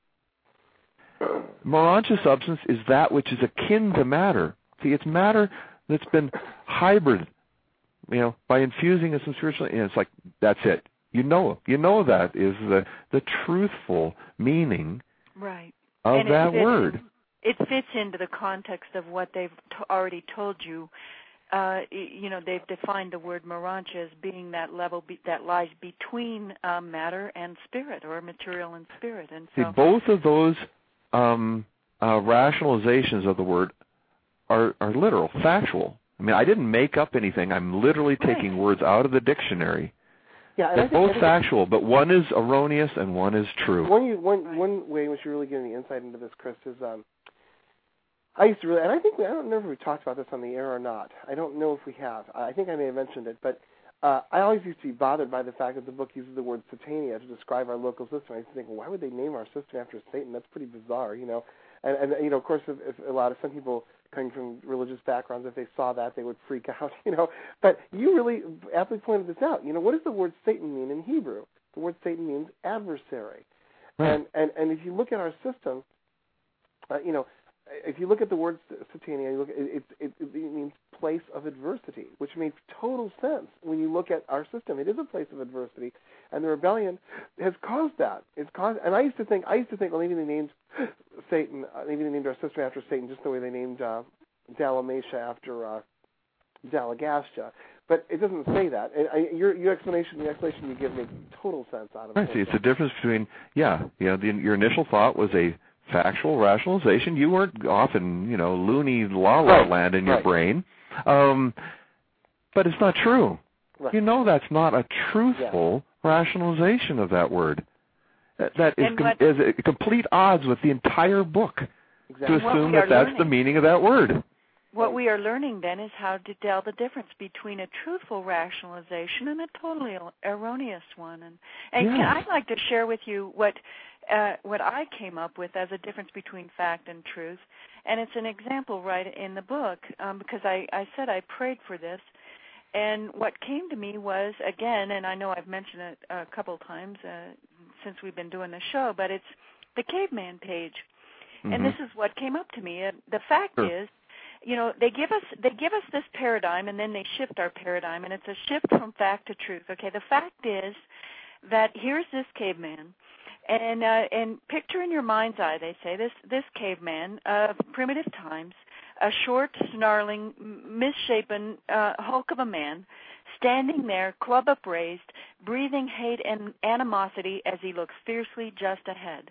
Morontia substance is that which is akin to matter. See, it's matter that's been hybrid, you know, by infusing it some spiritual. And it's like that's it. You know, you know that is the the truthful meaning right. of and that it fits, word. It fits into the context of what they've t- already told you. Uh, you know, they've defined the word Morontia as being that level be- that lies between uh, matter and spirit, or material and spirit. And so, see, both of those um, uh, rationalizations of the word are, are literal, factual. I mean, I didn't make up anything. I'm literally right. taking words out of the dictionary. Yeah, They're both factual, but one is erroneous and one is true. One, one, one way in which you're really getting the insight into this, Chris, is um, I used to really, and I think, we, I don't know if we talked about this on the air or not. I don't know if we have. I think I may have mentioned it, but uh, I always used to be bothered by the fact that the book uses the word Satania to describe our local system. I used to think, well, why would they name our system after Satan? That's pretty bizarre, you know. And, and you know, of course, if, if a lot of some people coming from religious backgrounds, if they saw that, they would freak out, you know. But you really aptly pointed this out. You know, what does the word Satan mean in Hebrew? The word Satan means adversary. Right. And, and and if you look at our system, uh, you know, if you look at the word Satania, you look at it, it, it, it means place of adversity, which makes total sense when you look at our system. It is a place of adversity, and the rebellion has caused that. It's caused, and I used to think, I used to think, well, maybe they named Satan, uh, maybe they named our system after Satan, just the way they named uh, Dalmatia after uh, Dalagashta. But it doesn't say that. And I, your, your explanation, the explanation you give makes total sense out of it. I see. It's the difference between, yeah, you know, the, your initial thought was a factual rationalization. You weren't off in, you know, loony la la right. land in your right. brain. Um, but it's not true. Right. You know that's not a truthful yeah. rationalization of that word. That, that is, com- what, is a complete odds with the entire book exactly. to assume that that that's learning. the meaning of that word. What we are learning then is how to tell the difference between a truthful rationalization and a totally erroneous one. And, and yes. can, I'd like to share with you what uh, what I came up with as a difference between fact and truth. And it's an example right in the book um, because I, I said I prayed for this. And what came to me was, again, and I know I've mentioned it a couple times uh, since we've been doing the show, but it's the caveman page. Mm-hmm. And this is what came up to me. Uh, the fact sure. is, you know, they give us they give us this paradigm, and then they shift our paradigm, and it's a shift from fact to truth. Okay, the fact is that here's this caveman, and uh, and picture in your mind's eye, they say, this this caveman of primitive times, a short, snarling, misshapen uh, hulk of a man, standing there, club upraised, breathing hate and animosity as he looks fiercely just ahead.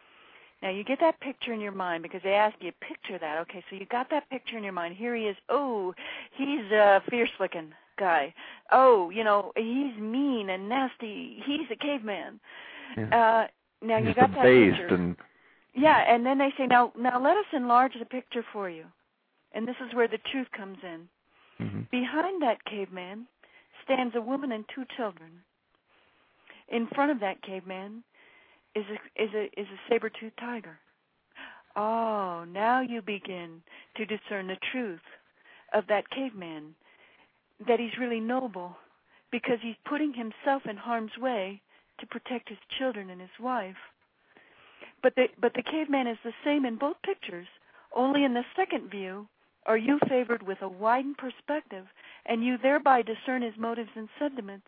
Now, you get that picture in your mind because they ask you, picture that. Okay, so you got that picture in your mind. Here he is. Oh, he's a fierce-looking guy. Oh, you know, he's mean and nasty. He's a caveman. Yeah. Uh, now, he's you got that picture. And... Yeah, and then they say, now, now let us enlarge the picture for you. And this is where the truth comes in. Mm-hmm. Behind that caveman stands a woman and two children. In front of that caveman is a, is a, is a saber-toothed tiger. Oh, now you begin to discern the truth of that caveman, that he's really noble because he's putting himself in harm's way to protect his children and his wife. But the, but the caveman is the same in both pictures, only in the second view are you favored with a widened perspective, and you thereby discern his motives and sentiments.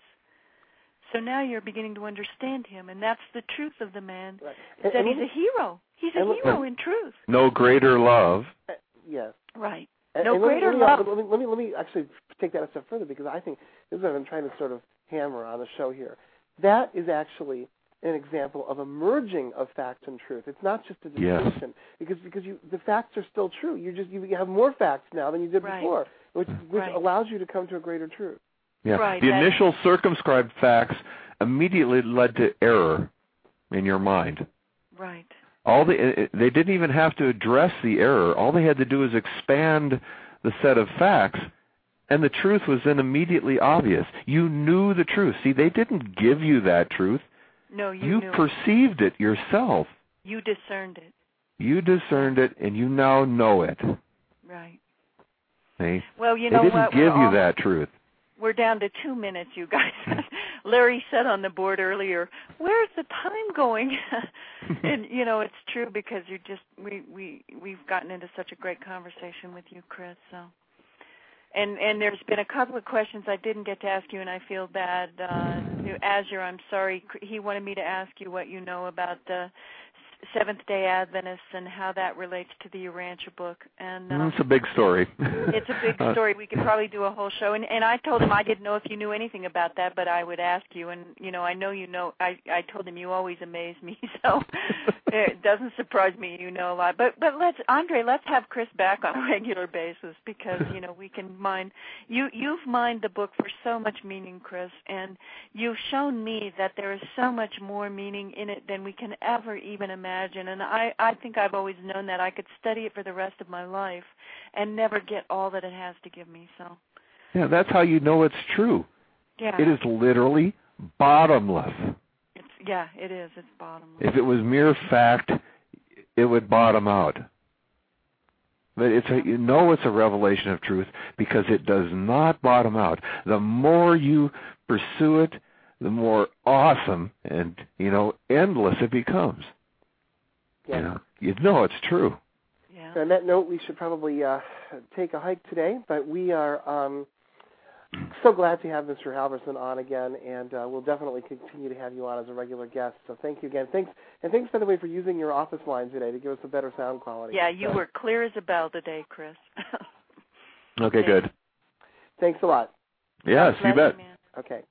So now you're beginning to understand him, and that's the truth of the man, right. That and, and he's a hero. He's a hero in truth. No greater love. Uh, yes. Right. And, no and greater let me, love. Let me, let, me, let me actually take that a step further because I think this is what I'm trying to sort of hammer on the show here. That is actually an example of a merging of fact and truth. It's not just a distinction yes. because because you the facts are still true. You just you have more facts now than you did right. before, which which right. allows you to come to a greater truth. Yeah. Right, the initial circumscribed facts immediately led to error in your mind. Right. All the they didn't even have to address the error. All they had to do was expand the set of facts, and the truth was then immediately obvious. You knew the truth. See, they didn't give you that truth. No, you You knew perceived it. it yourself. You discerned it. You discerned it, and you now know it. Right. See? Well, you they know didn't what? give We're you all, that truth. We're down to two minutes, you guys. Larry said on the board earlier, "Where's the time going?" And you know, it's true because you're just we we we've gotten into such a great conversation with you, Chris. So. And and there's been a couple of questions I didn't get to ask you, and I feel bad. Uh, to Azure, I'm sorry. He wanted me to ask you what you know about the Seventh-day Adventists and how that relates to the Urantia book. And um, it's a big story. It's a big story. We could probably do a whole show. And and I told him I didn't know if you knew anything about that, but I would ask you. And you know, I know you know. I I told him you always amaze me, so it doesn't surprise me you know a lot. But but let's Andre, let's have Chris back on a regular basis because you know we can mine. You you've mined the book for so much meaning, Chris, and you've shown me that there is so much more meaning in it than we can ever even imagine. imagine. And I, I think I've always known that I could study it for the rest of my life and never get all that it has to give me. So. Yeah, that's how you know it's true. Yeah. It is literally bottomless. It's, yeah, it is. It's bottomless. If it was mere fact, it would bottom out. But it's a, you know it's a revelation of truth because it does not bottom out. The more you pursue it, the more awesome and, you know, endless it becomes. Yeah. You know, you know it's true. Yeah. So on that note, we should probably uh, take a hike today, but we are um, so glad to have Mister Halverson on again, and uh, we'll definitely continue to have you on as a regular guest. So thank you again. Thanks, and thanks, by the way, for using your office line today to give us a better sound quality. Yeah, you were clear as a bell today, Chris. Okay, good. Thanks a lot. Yes, you bet. Man. Okay.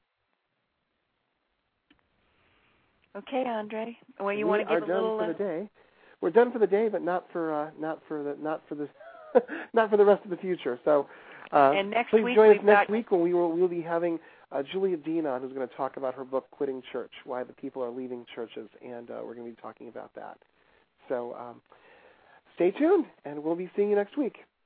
Okay, Andre. Well, you we want to give are a done little. for the day. We're done for the day, but not for uh, not for the not for the not for the rest of the future. So, uh, and next please week join us we've next got... week when we will we'll be having uh, Julia Dean on, who's going to talk about her book "Quitting Church: Why the People Are Leaving Churches," and uh, we're going to be talking about that. So, um, stay tuned, and we'll be seeing you next week.